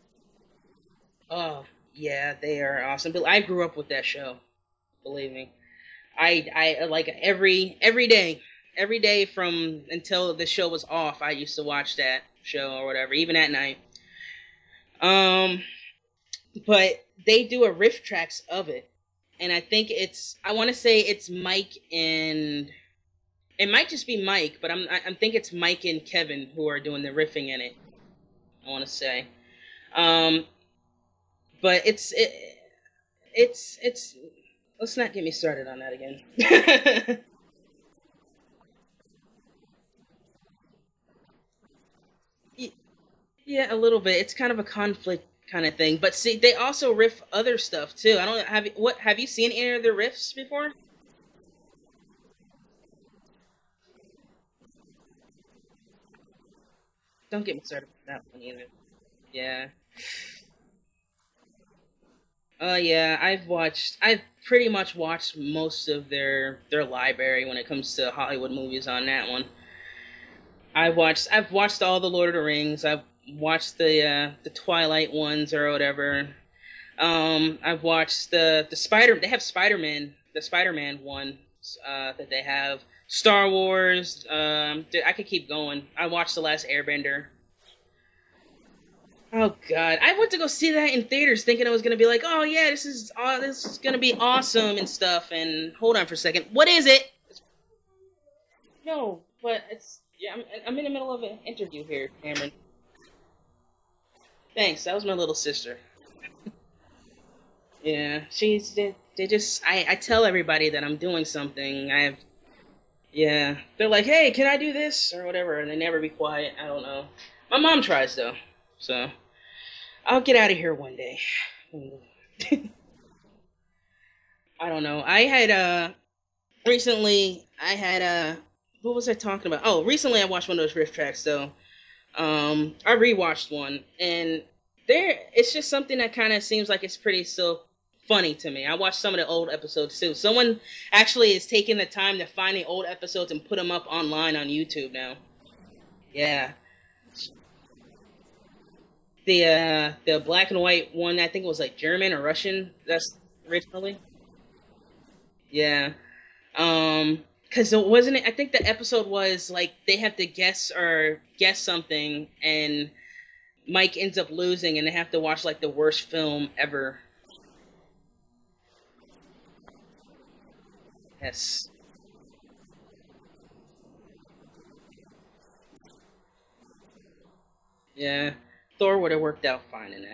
Oh, yeah, they are awesome. I grew up with that show. Believe me, I I like every every day, every day from until the show was off. I used to watch that show or whatever, even at night. Um, but they do a Riff Tracks of it, and I think it's. I want to say it's Mike and. It might just be Mike, but I'm I, I think it's Mike and Kevin who are doing the riffing in it. I want to say, um, but it's it, it's it's. Let's not get me started on that again. Yeah, a little bit. It's kind of a conflict kind of thing, but see, they also riff other stuff too. I don't have what have you seen any of their riffs before? Don't get me started on that one either. Yeah. Uh, yeah, I've watched. I've pretty much watched most of their their library when it comes to Hollywood movies on that one. I watched. I've watched all the Lord of the Rings. I've watched the uh, the Twilight ones or whatever. Um, I've watched the the Spider. They have Spider Man. The Spider Man one uh, that they have. Star Wars. Um, I could keep going. I watched the last Airbender. Oh God! I went to go see that in theaters, thinking it was gonna be like, oh yeah, this is uh, this is gonna be awesome and stuff. And hold on for a second, what is it? No, but it's yeah. I'm I'm in the middle of an interview here, Cameron. Thanks. That was my little sister. Yeah, she's they, they just I I tell everybody that I'm doing something. I have yeah. They're like, hey, can I do this or whatever, and they never be quiet. I don't know. My mom tries though. So, I'll get out of here one day. I don't know. I had, uh, recently, I had, uh, what was I talking about? Oh, recently I watched one of those Riff Tracks, so, um, I rewatched one, and there, it's just something that kind of seems like it's pretty still funny to me. I watched some of the old episodes, too. Someone actually is taking the time to find the old episodes and put them up online on YouTube now. Yeah. The uh, the black and white one, I think it was like German or Russian. That's originally. Yeah. Um, because it wasn't. It, I think the episode was like they have to guess or guess something, and Mike ends up losing, and they have to watch like the worst film ever. Yes. Yeah. Thor would have worked out fine in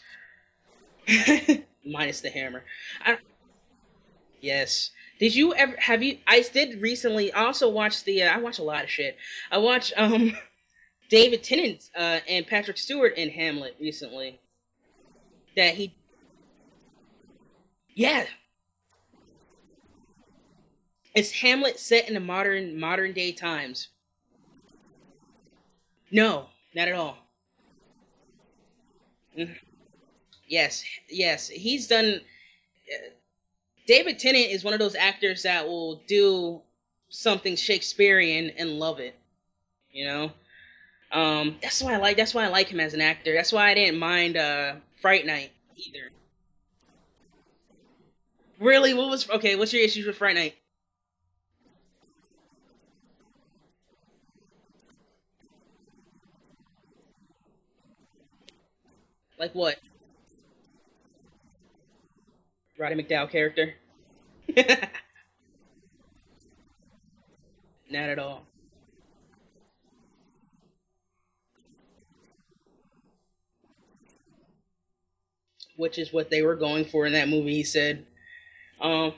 that. Minus the hammer. I, yes. Did you ever have you I did recently I also watched the uh, I watch a lot of shit. I watched um David Tennant uh, and Patrick Stewart in Hamlet recently. That he Yeah. It's Hamlet set in the modern modern day times. No, not at all. Mhm. Yes, yes. He's done uh, David Tennant is one of those actors that will do something Shakespearean and love it. You know, um, that's why I like. That's why I like him as an actor. That's why I didn't mind uh, Fright Night either. Really, what was okay? What's your issues with Fright Night? Like what? Roddy McDowell character? Not at all. Which is what they were going for in that movie. He said. Um,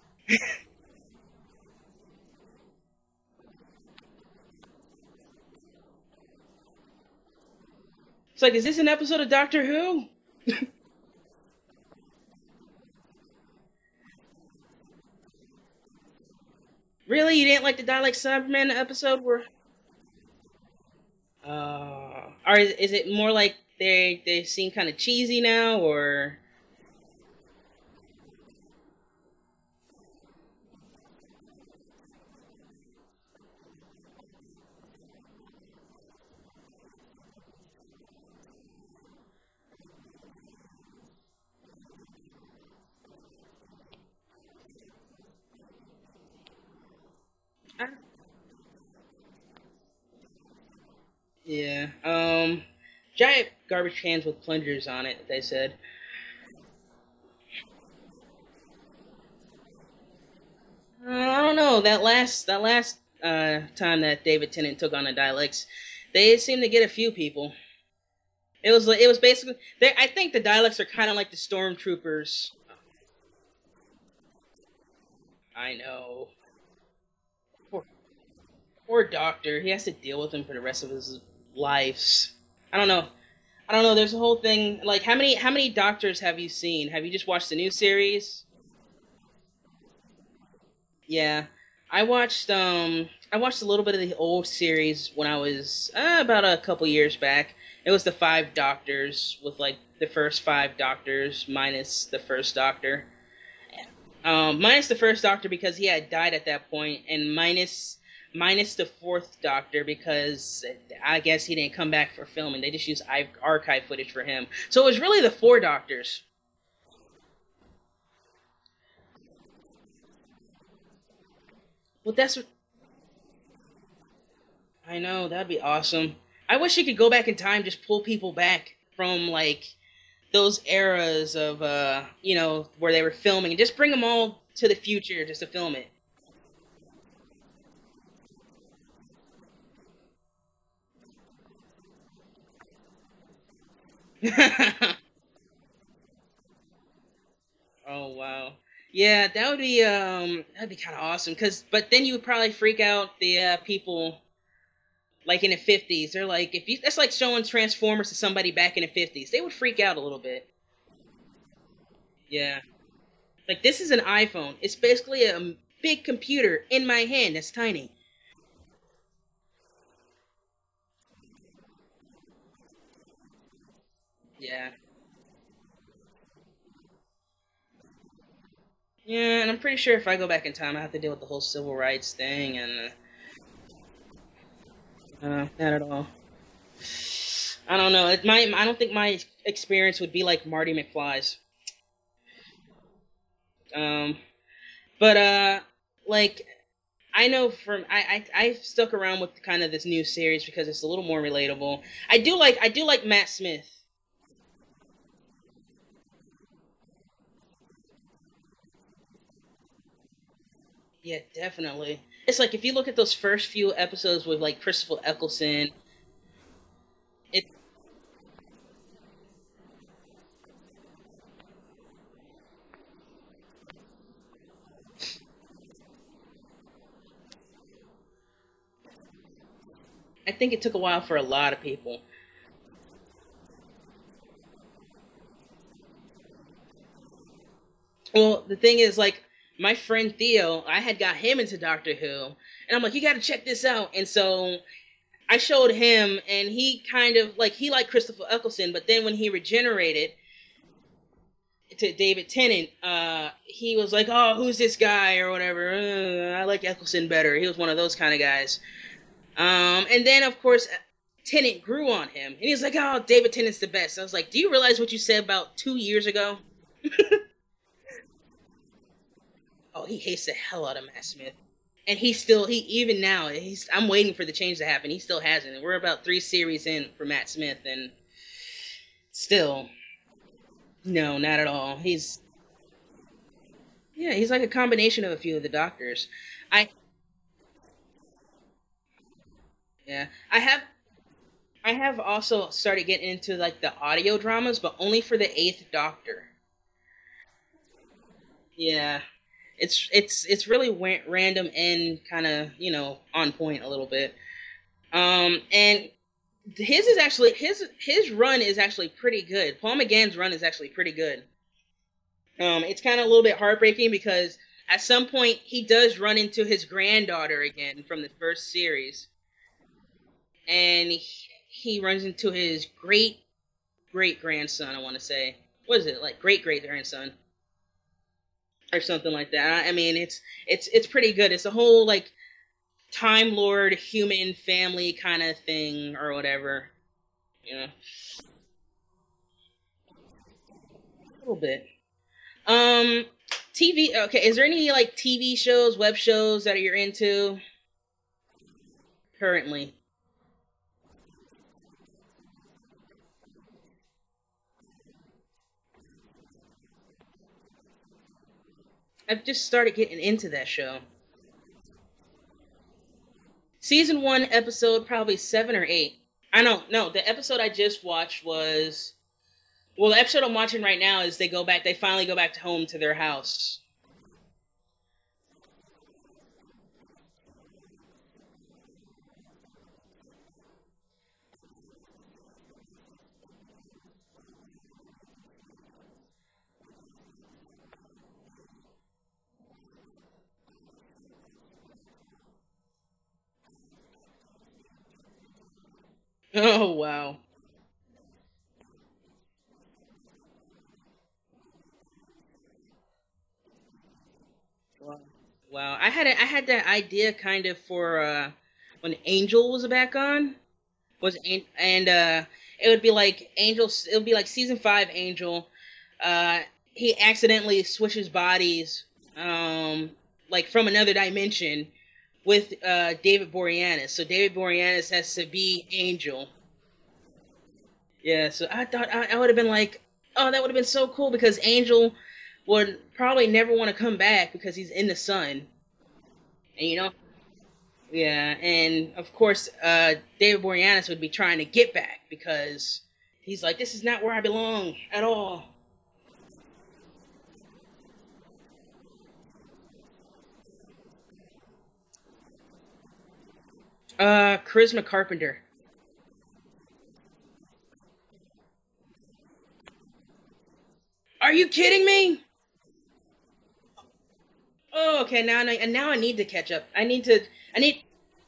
it's like, is this an episode of Doctor Who? Really, you didn't like the Die Like Cyberman episode where? Uh, or is, is it more like they they seem kind of cheesy now, or? I, yeah. Um, giant garbage cans with plungers on it. They said. Uh, I don't know. That last that last uh, time that David Tennant took on the Daleks, they seemed to get a few people. It was like it was basically. They, I think the Daleks are kind of like the stormtroopers. I know. Poor, poor Doctor. He has to deal with them for the rest of his lives. I don't know. I don't know. There's a whole thing. Like, how many how many Doctors have you seen? Have you just watched the new series? Yeah, I watched um I watched a little bit of the old series when I was uh, about a couple years back. It was the Five Doctors with like the first five Doctors minus the first Doctor. Um, minus the first Doctor because he had died at that point, and minus minus the fourth Doctor because I guess he didn't come back for filming. They just used archive footage for him. So it was really the four Doctors. Well, that's what I know. That'd be awesome. I wish you could go back in time, just pull people back from like those eras of uh, you know, where they were filming, and just bring them all to the future just to film it. Oh wow. Yeah, that would be um that'd be kind of awesome cuz but then you would probably freak out the uh, people like in the fifties. They're like if you that's like showing Transformers to somebody back in the fifties. They would freak out a little bit. Yeah. Like this is an iPhone. It's basically a big computer in my hand that's tiny. Yeah. Yeah, and I'm pretty sure if I go back in time, I have to deal with the whole civil rights thing, and uh, uh, not at all. I don't know. It might. I don't think my experience would be like Marty McFly's. Um, but uh, like I know from I I I've stuck around with kind of this new series because it's a little more relatable. I do like I do like Matt Smith. Yeah, definitely. It's like if you look at those first few episodes with like Christopher Eccleston, it I think it took a while for a lot of people. Well, the thing is, like, my friend Theo, I had got him into Doctor Who, and I'm like, you got to check this out. And so I showed him, and he kind of like he liked Christopher Eccleston, but then when he regenerated to David Tennant, uh, he was like, oh, who's this guy or whatever? Uh, I like Eccleston better. He was one of those kind of guys. Um, and then of course Tennant grew on him, and he was like, oh, David Tennant's the best. I was like, do you realize what you said about two years ago? Oh, he hates the hell out of Matt Smith. And he still, he even now, he's. I'm waiting for the change to happen. He still hasn't. We're about three series in for Matt Smith, and still, no, not at all. He's, yeah, he's like a combination of a few of the Doctors. I, yeah, I have, I have also started getting into like the audio dramas, but only for the Eighth Doctor. Yeah, it's it's it's really wa- random and kind of you know on point a little bit. Um, and his is actually his his run is actually pretty good. Paul McGann's run is actually pretty good. Um, it's kind of a little bit heartbreaking because at some point he does run into his granddaughter again from the first series, and he, he runs into his great great grandson. I want to say, what is it like great great grandson? Or something like that. I mean, it's it's it's pretty good. It's a whole like Time Lord human family kind of thing or whatever. You know, a little bit. Um, T V. Okay, is there any like T V shows, web shows that you're into currently? I've just started getting into that show. Season one, episode probably seven or eight. I don't know. The episode I just watched was, well, the episode I'm watching right now is they go back. They finally go back to home to their house. Oh wow. Wow. Wow. I had a, I had that idea kind of for uh when Angel was back on. Was An- and uh it would be like Angel it would be like season five Angel. Uh he accidentally switches bodies um like from another dimension with uh David Boreanaz. So David Boreanaz has to be Angel. Yeah, so I thought I, I would have been like, oh, that would have been so cool because Angel would probably never want to come back because he's in the sun. And you know, yeah, and of course, uh, David Boreanaz would be trying to get back because he's like, this is not where I belong at all. Uh, Charisma Carpenter. Are you kidding me? Oh, okay. Now, I and now I need to catch up. I need to. I need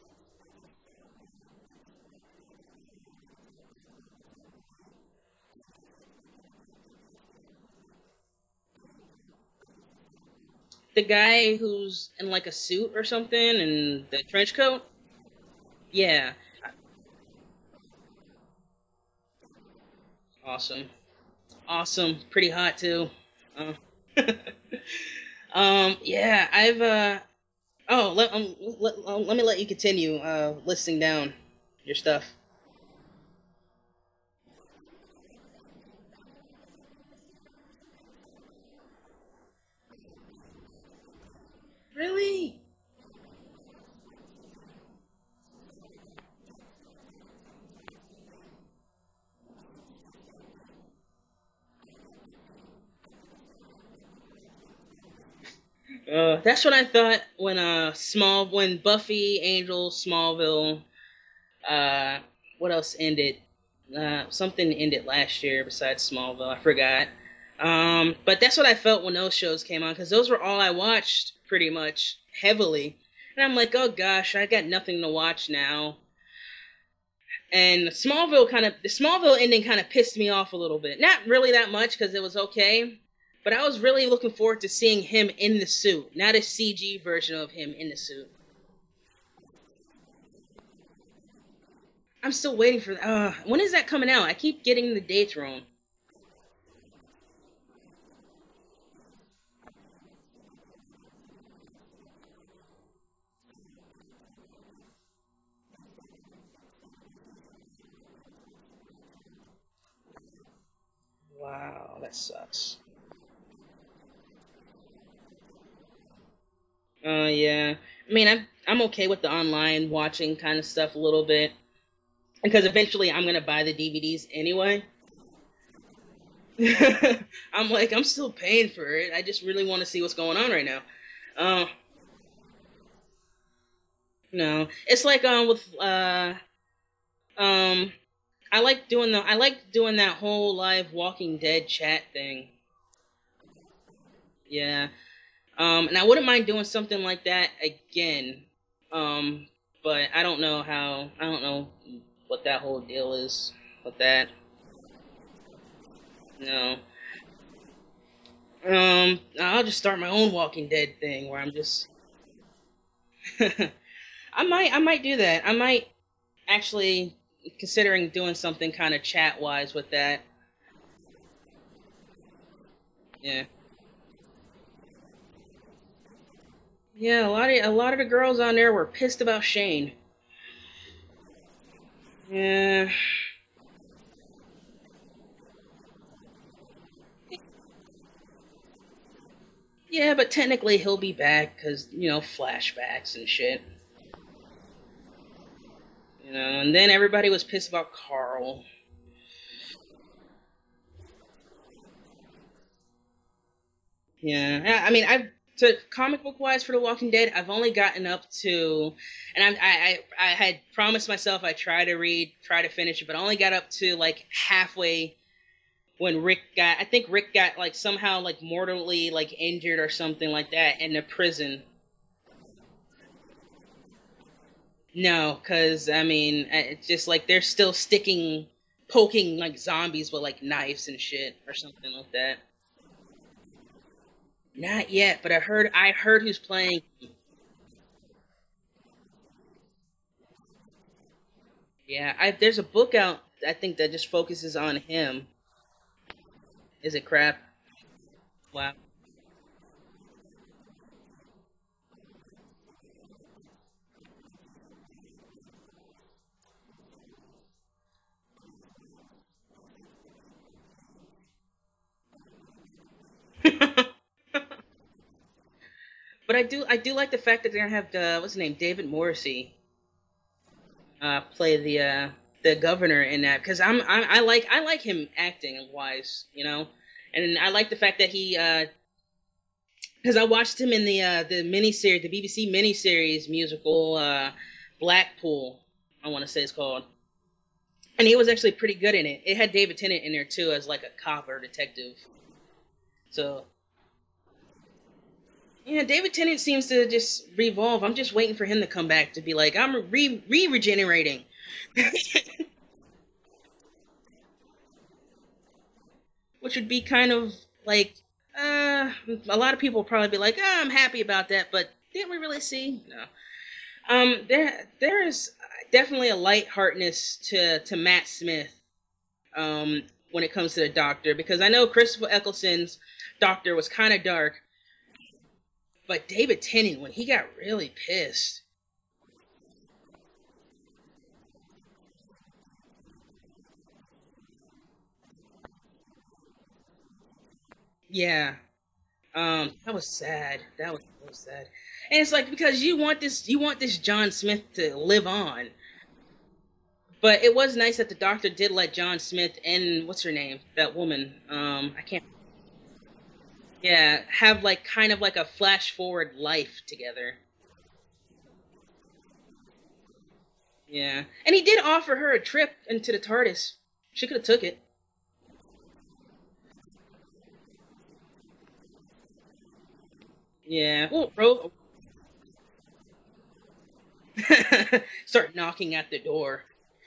the guy who's in like a suit or something and the trench coat. Yeah, awesome, awesome. Pretty hot too. Uh, um, yeah, I've uh. Oh, let um, let, uh, let me let you continue uh listing down your stuff. Really? Uh, that's what I thought when uh small when Buffy, Angel, Smallville, uh, what else ended? Uh, something ended last year besides Smallville. I forgot. Um, but that's what I felt when those shows came on because those were all I watched pretty much heavily. And I'm like, oh gosh, I got nothing to watch now. And Smallville kind of the Smallville ending kind of pissed me off a little bit. Not really that much because it was okay, but I was really looking forward to seeing him in the suit, not a C G version of him in the suit. I'm still waiting for that. Uh, when is that coming out? I keep getting the dates wrong. Wow, that sucks. Uh, yeah. I mean, I'm I'm okay with the online watching kind of stuff a little bit because eventually I'm gonna buy the D V Ds anyway. I'm like, I'm still paying for it. I just really want to see what's going on right now. Uh, no, it's like um with uh um I like doing the I like doing that whole live Walking Dead chat thing. Yeah. Um, and I wouldn't mind doing something like that again. Um, but I don't know how. I don't know what that whole deal is with that. No. Um, I'll just start my own Walking Dead thing where I'm just. I might. I might do that. I might actually considering doing something kind of chat-wise with that. Yeah. Yeah, a lot of a lot of the girls on there were pissed about Shane. Yeah. Yeah, but technically he'll be back because, you know, flashbacks and shit. You know, and then everybody was pissed about Carl. Yeah, I mean, I've so comic book wise for The Walking Dead, I've only gotten up to, and I'm, I, I I had promised myself I'd try to read, try to finish it, but I only got up to like halfway when Rick got, I think Rick got like somehow like mortally like injured or something like that in the prison. No, because I mean, it's just like they're still sticking, poking like zombies with like knives and shit or something like that. Not yet, but I heard I heard who's playing. Yeah, I, there's a book out I think that just focuses on him. Is it crap? Wow. But I do I do like the fact that they're gonna have the, what's his name, David Morrissey uh, play the uh, the governor in that, because I'm, I'm I like I like him acting wise, you know, and I like the fact that he, because uh, I watched him in the uh, the miniseries, the B B C miniseries musical uh, Blackpool, I want to say it's called, and he was actually pretty good in it. It had David Tennant in there too as like a cop or detective, so. Yeah, David Tennant seems to just revolve. I'm just waiting for him to come back to be like, I'm re re regenerating. Which would be kind of like, uh, a lot of people would probably be like, oh, I'm happy about that, but didn't we really see? No. Um, there there is definitely a lightheartedness to to Matt Smith, um, when it comes to the Doctor, because I know Christopher Eccleston's Doctor was kind of dark. But David Tennant, when he got really pissed. Yeah. Um, that was sad. That was so sad. And it's like, because you want this you want this John Smith to live on. But it was nice that the Doctor did let John Smith and what's her name? That woman. Um, I can't Yeah, have like kind of like a flash forward life together. Yeah. And he did offer her a trip into the TARDIS. She could have took it. Yeah. Well, Ro- start knocking at the door.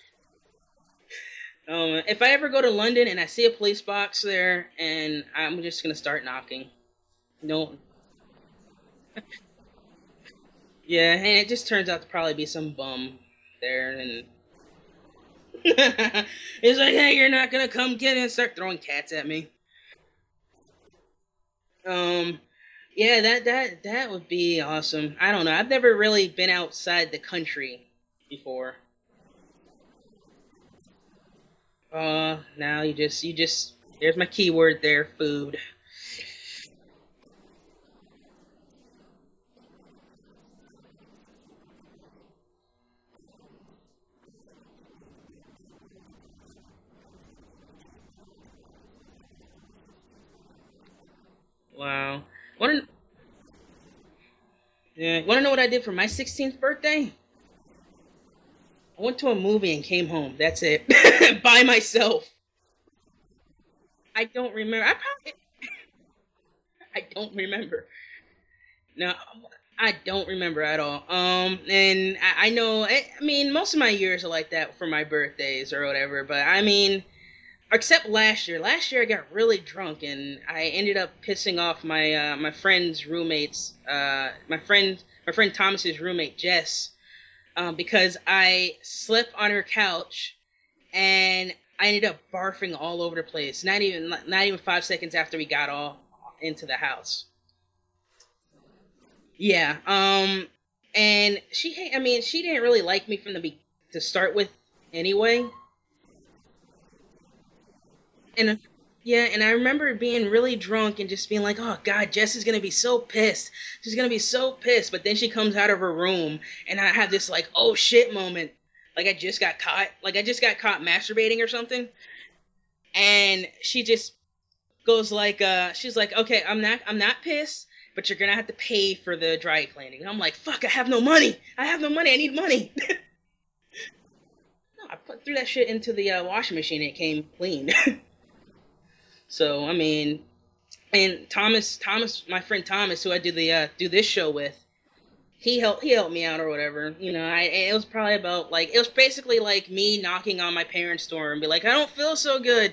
Um, if I ever go to London and I see a police box there, and I'm just gonna start knocking. No. Yeah, and it just turns out to probably be some bum there, and it's like, hey, you're not gonna come get it, and start throwing cats at me. Um, yeah, that that that would be awesome. I don't know. I've never really been outside the country before. Uh, now you just you just there's my keyword there, food. Wow. Wanna yeah, wanna know what I did for my sixteenth birthday? I went to a movie and came home. That's it. By myself. I don't remember. I probably I don't remember. No, I don't remember at all. Um, and I, I know. I, I mean, most of my years are like that for my birthdays or whatever. But I mean, except last year. Last year I got really drunk and I ended up pissing off my uh, my friend's roommates. Uh, my friend my friend Thomas's roommate Jess, um, because I slept on her couch and I ended up barfing all over the place. Not even not even five seconds after we got all into the house. Yeah. Um. And she, I mean, she didn't really like me from the be- to start with, anyway. And yeah, and I remember being really drunk and just being like, "Oh God, Jess is gonna be so pissed. She's gonna be so pissed." But then she comes out of her room, and I have this like, "Oh shit" moment. Like I just got caught. Like I just got caught masturbating or something. And she just goes like, uh, she's like, "Okay, I'm not, I'm not pissed, but you're gonna have to pay for the dry cleaning." And I'm like, "Fuck, I have no money. I have no money. I need money." No, I put threw that shit into the uh, washing machine and it came clean. So I mean, and Thomas, Thomas, my friend Thomas, who I do the uh, do this show with, he helped he helped me out or whatever. You know, I it was probably about like it was basically like me knocking on my parents' door and be like, "I don't feel so good."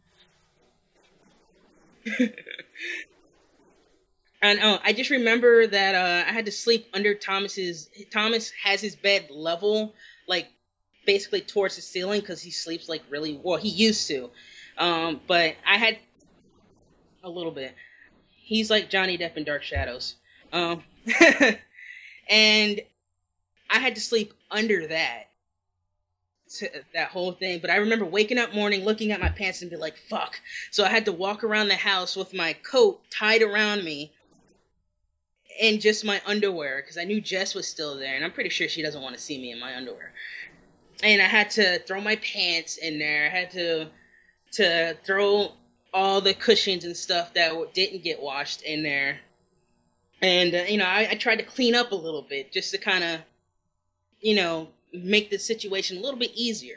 And oh, I just remember that uh, I had to sleep under Thomas's. Thomas has his bed level, like basically towards the ceiling, because he sleeps like really well. He used to, um, but I had a little bit. He's like Johnny Depp in Dark Shadows, um, and I had to sleep under that. To that whole thing. But I remember waking up morning, looking at my pants, and be like, "Fuck!" So I had to walk around the house with my coat tied around me. And just my underwear, because I knew Jess was still there, and I'm pretty sure she doesn't want to see me in my underwear. And I had to throw my pants in there. I had to to throw all the cushions and stuff that didn't get washed in there. And, uh, you know, I, I tried to clean up a little bit, just to kind of, you know, make the situation a little bit easier.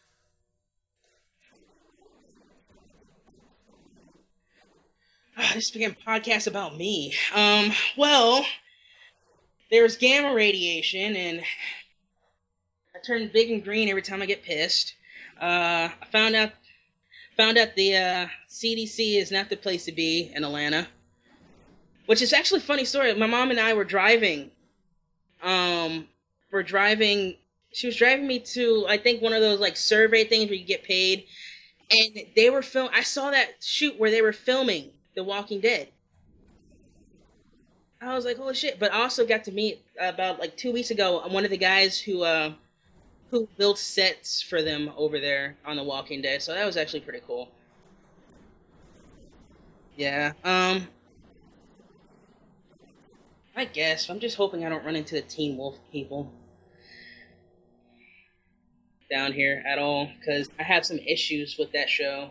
This became a podcast about me. Um, well, there's gamma radiation, and I turn big and green every time I get pissed. Uh, I found out found out the uh, C D C is not the place to be in Atlanta, which is actually a funny story. My mom and I were driving. Um, we're driving. She was driving me to, I think, one of those like survey things where you get paid, and they were film. I saw that shoot where they were filming The Walking Dead. I was like, holy shit. But I also got to meet, about like two weeks ago, one of the guys who uh, who built sets for them over there on The Walking Dead. So that was actually pretty cool. Yeah. Um. I guess. I'm just hoping I don't run into the Teen Wolf people down here at all, because I have some issues with that show.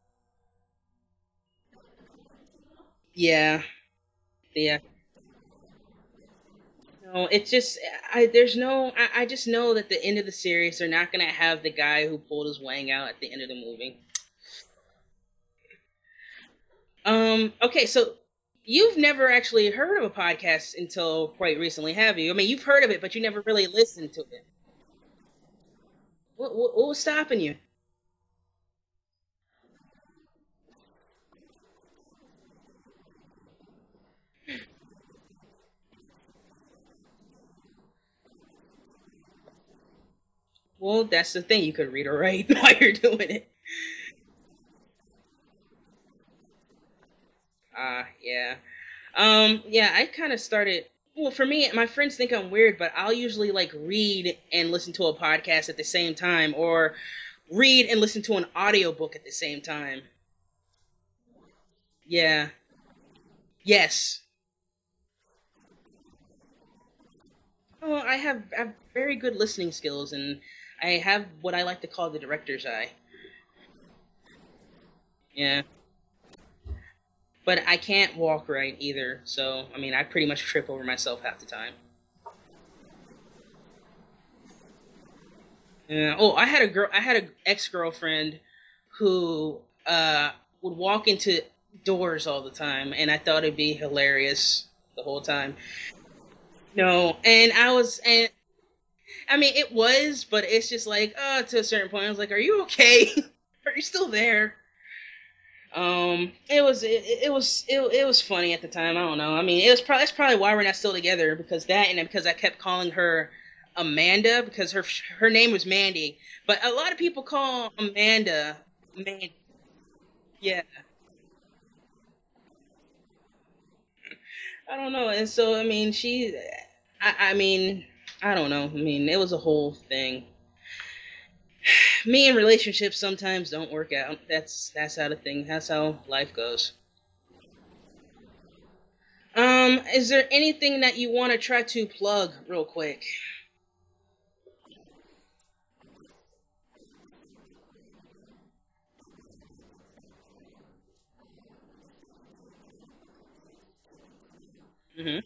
Yeah. Yeah. No, it's just I. There's no. I, I just know that the end of the series, they're not gonna have the guy who pulled his wang out at the end of the movie. Um. Okay, so you've never actually heard of a podcast until quite recently, have you? I mean, you've heard of it, but you never really listened to it. What, what, what was stopping you? Well, that's the thing. You could read or write while you're doing it. Ah, uh, yeah. Um, yeah, I kind of started. Well, for me, my friends think I'm weird, but I'll usually like read and listen to a podcast at the same time, or read and listen to an audiobook at the same time. Yeah. Yes. Oh, I have, I have very good listening skills, and I have what I like to call the director's eye. Yeah. But I can't walk right either, so, I mean, I pretty much trip over myself half the time. Yeah. Oh, I had a girl, I had an ex-girlfriend who, uh, would walk into doors all the time, and I thought it'd be hilarious the whole time. No, and I was, and I mean, it was, but it's just like, uh, to a certain point, I was like, "Are you okay? Are you still there?" Um, it was, it, it was, it, it was funny at the time. I don't know. I mean, it was probably that's probably why we're not still together, because that, and then because I kept calling her, Amanda because her her name was Mandy, but a lot of people call Amanda Mandy. Yeah. I don't know, and so I mean, she, I, I mean, I don't know. I mean, it was a whole thing. Me and relationships sometimes don't work out. That's that's how the thing. That's how life goes. Um, is there anything that you want to try to plug real quick? Mm-hmm.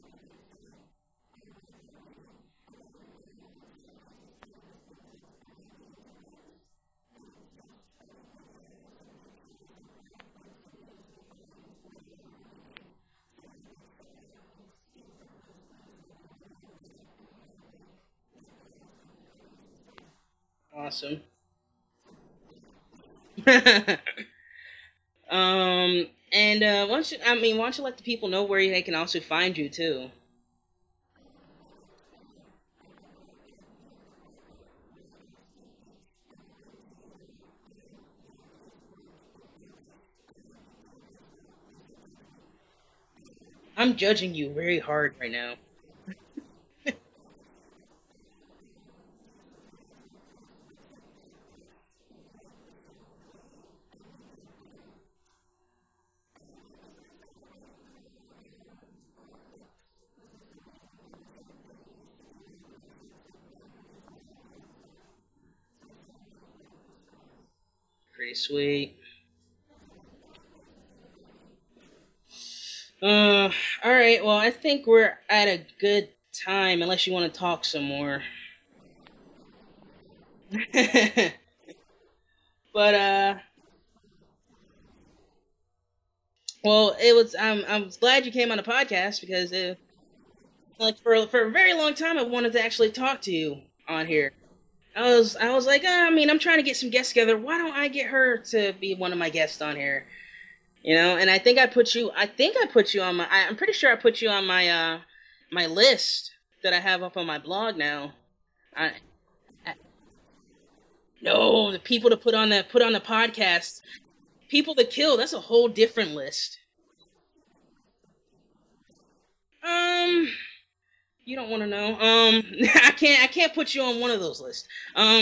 Awesome. um, and uh, why don't you? I mean, why don't you let the people know where they can also find you too? I'm judging you very hard right now. Pretty sweet. Uh, all right. Well, I think we're at a good time, unless you want to talk some more. But uh, well, it was. I'm. I'm glad you came on the podcast because, it, like, for for a very long time, I wanted to actually talk to you on here. I was. I was like, oh, I mean, I'm trying to get some guests together. Why don't I get her to be one of my guests on here? You know, and I think I put you. I think I put you on my. I, I'm pretty sure I put you on my uh my list that I have up on my blog now. I, I no the people to put on the put on the podcast. People to kill. That's a whole different list. Um, you don't want to know. Um, I can't. I can't put you on one of those lists. Um.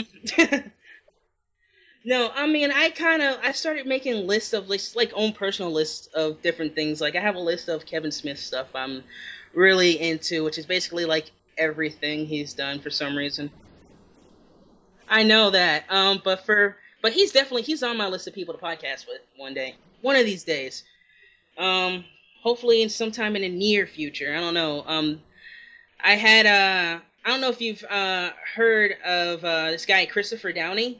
No, I mean, I kind of, I started making lists of lists, like own personal lists of different things. Like I have a list of Kevin Smith stuff I'm really into, which is basically like everything he's done for some reason. I know that, um, but for, but he's definitely, he's on my list of people to podcast with one day, one of these days. Um, hopefully in sometime in the near future. I don't know. Um, I had, uh, I don't know if you've uh heard of uh this guy Christopher Downey.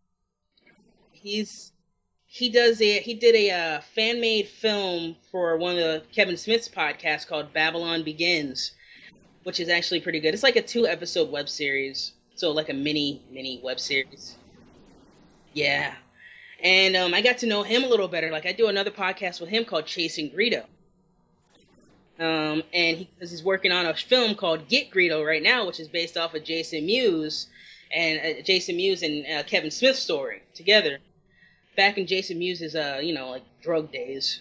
He's he does a he did a uh, fan made film for one of the Kevin Smith's podcasts called Babylon Begins, which is actually pretty good. It's like a two episode web series, so like a mini mini web series. Yeah, and um, I got to know him a little better. Like I do another podcast with him called Chasing Greedo, um, and he, cause he's working on a film called Get Greedo right now, which is based off of Jason Mewes and uh, Jason Mewes and uh, Kevin Smith story together. Back in Jason Mewes' uh, you know, like drug days.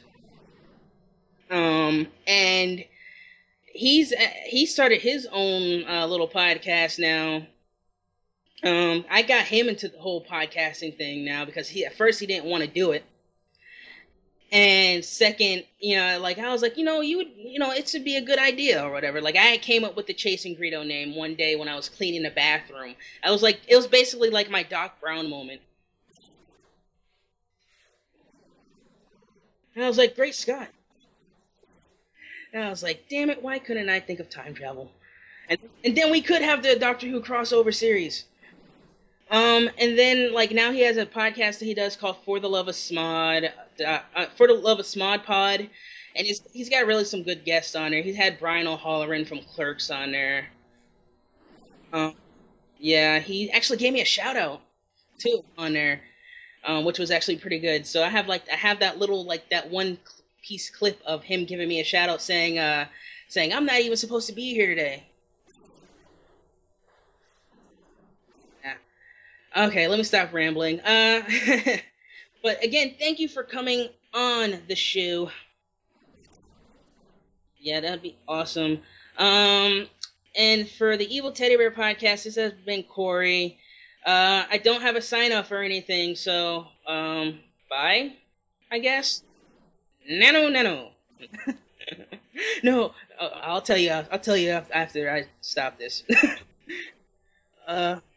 Um, and he's uh, he started his own uh, little podcast now. Um, I got him into the whole podcasting thing now because he at first he didn't want to do it, and second, you know, like I was like, you know, you would, you know, it should be a good idea or whatever. Like I came up with the Chasing Greedo name one day when I was cleaning the bathroom. I was like, it was basically like my Doc Brown moment. And I was like, great Scott. And I was like, damn it, why couldn't I think of time travel? And and then we could have the Doctor Who crossover series. Um, and then like now he has a podcast that he does called For the Love of Smod, uh, uh, For the Love of Smod Pod, and he's he's got really some good guests on there. He's had Brian O'Halloran from Clerks on there. Um, yeah, he actually gave me a shout out too on there. Um, which was actually pretty good. So I have like I have that little like that one piece clip of him giving me a shout out saying uh saying I'm not even supposed to be here today. Okay, let me stop rambling. Uh, but again, thank you for coming on the show. Yeah, that'd be awesome. Um, and for the Evil Teddy Bear Podcast, this has been Corey. Uh, I don't have a sign-off or anything, so, um, bye, I guess. Nano, nano. No, I'll tell you, I'll tell you after I stop this. uh...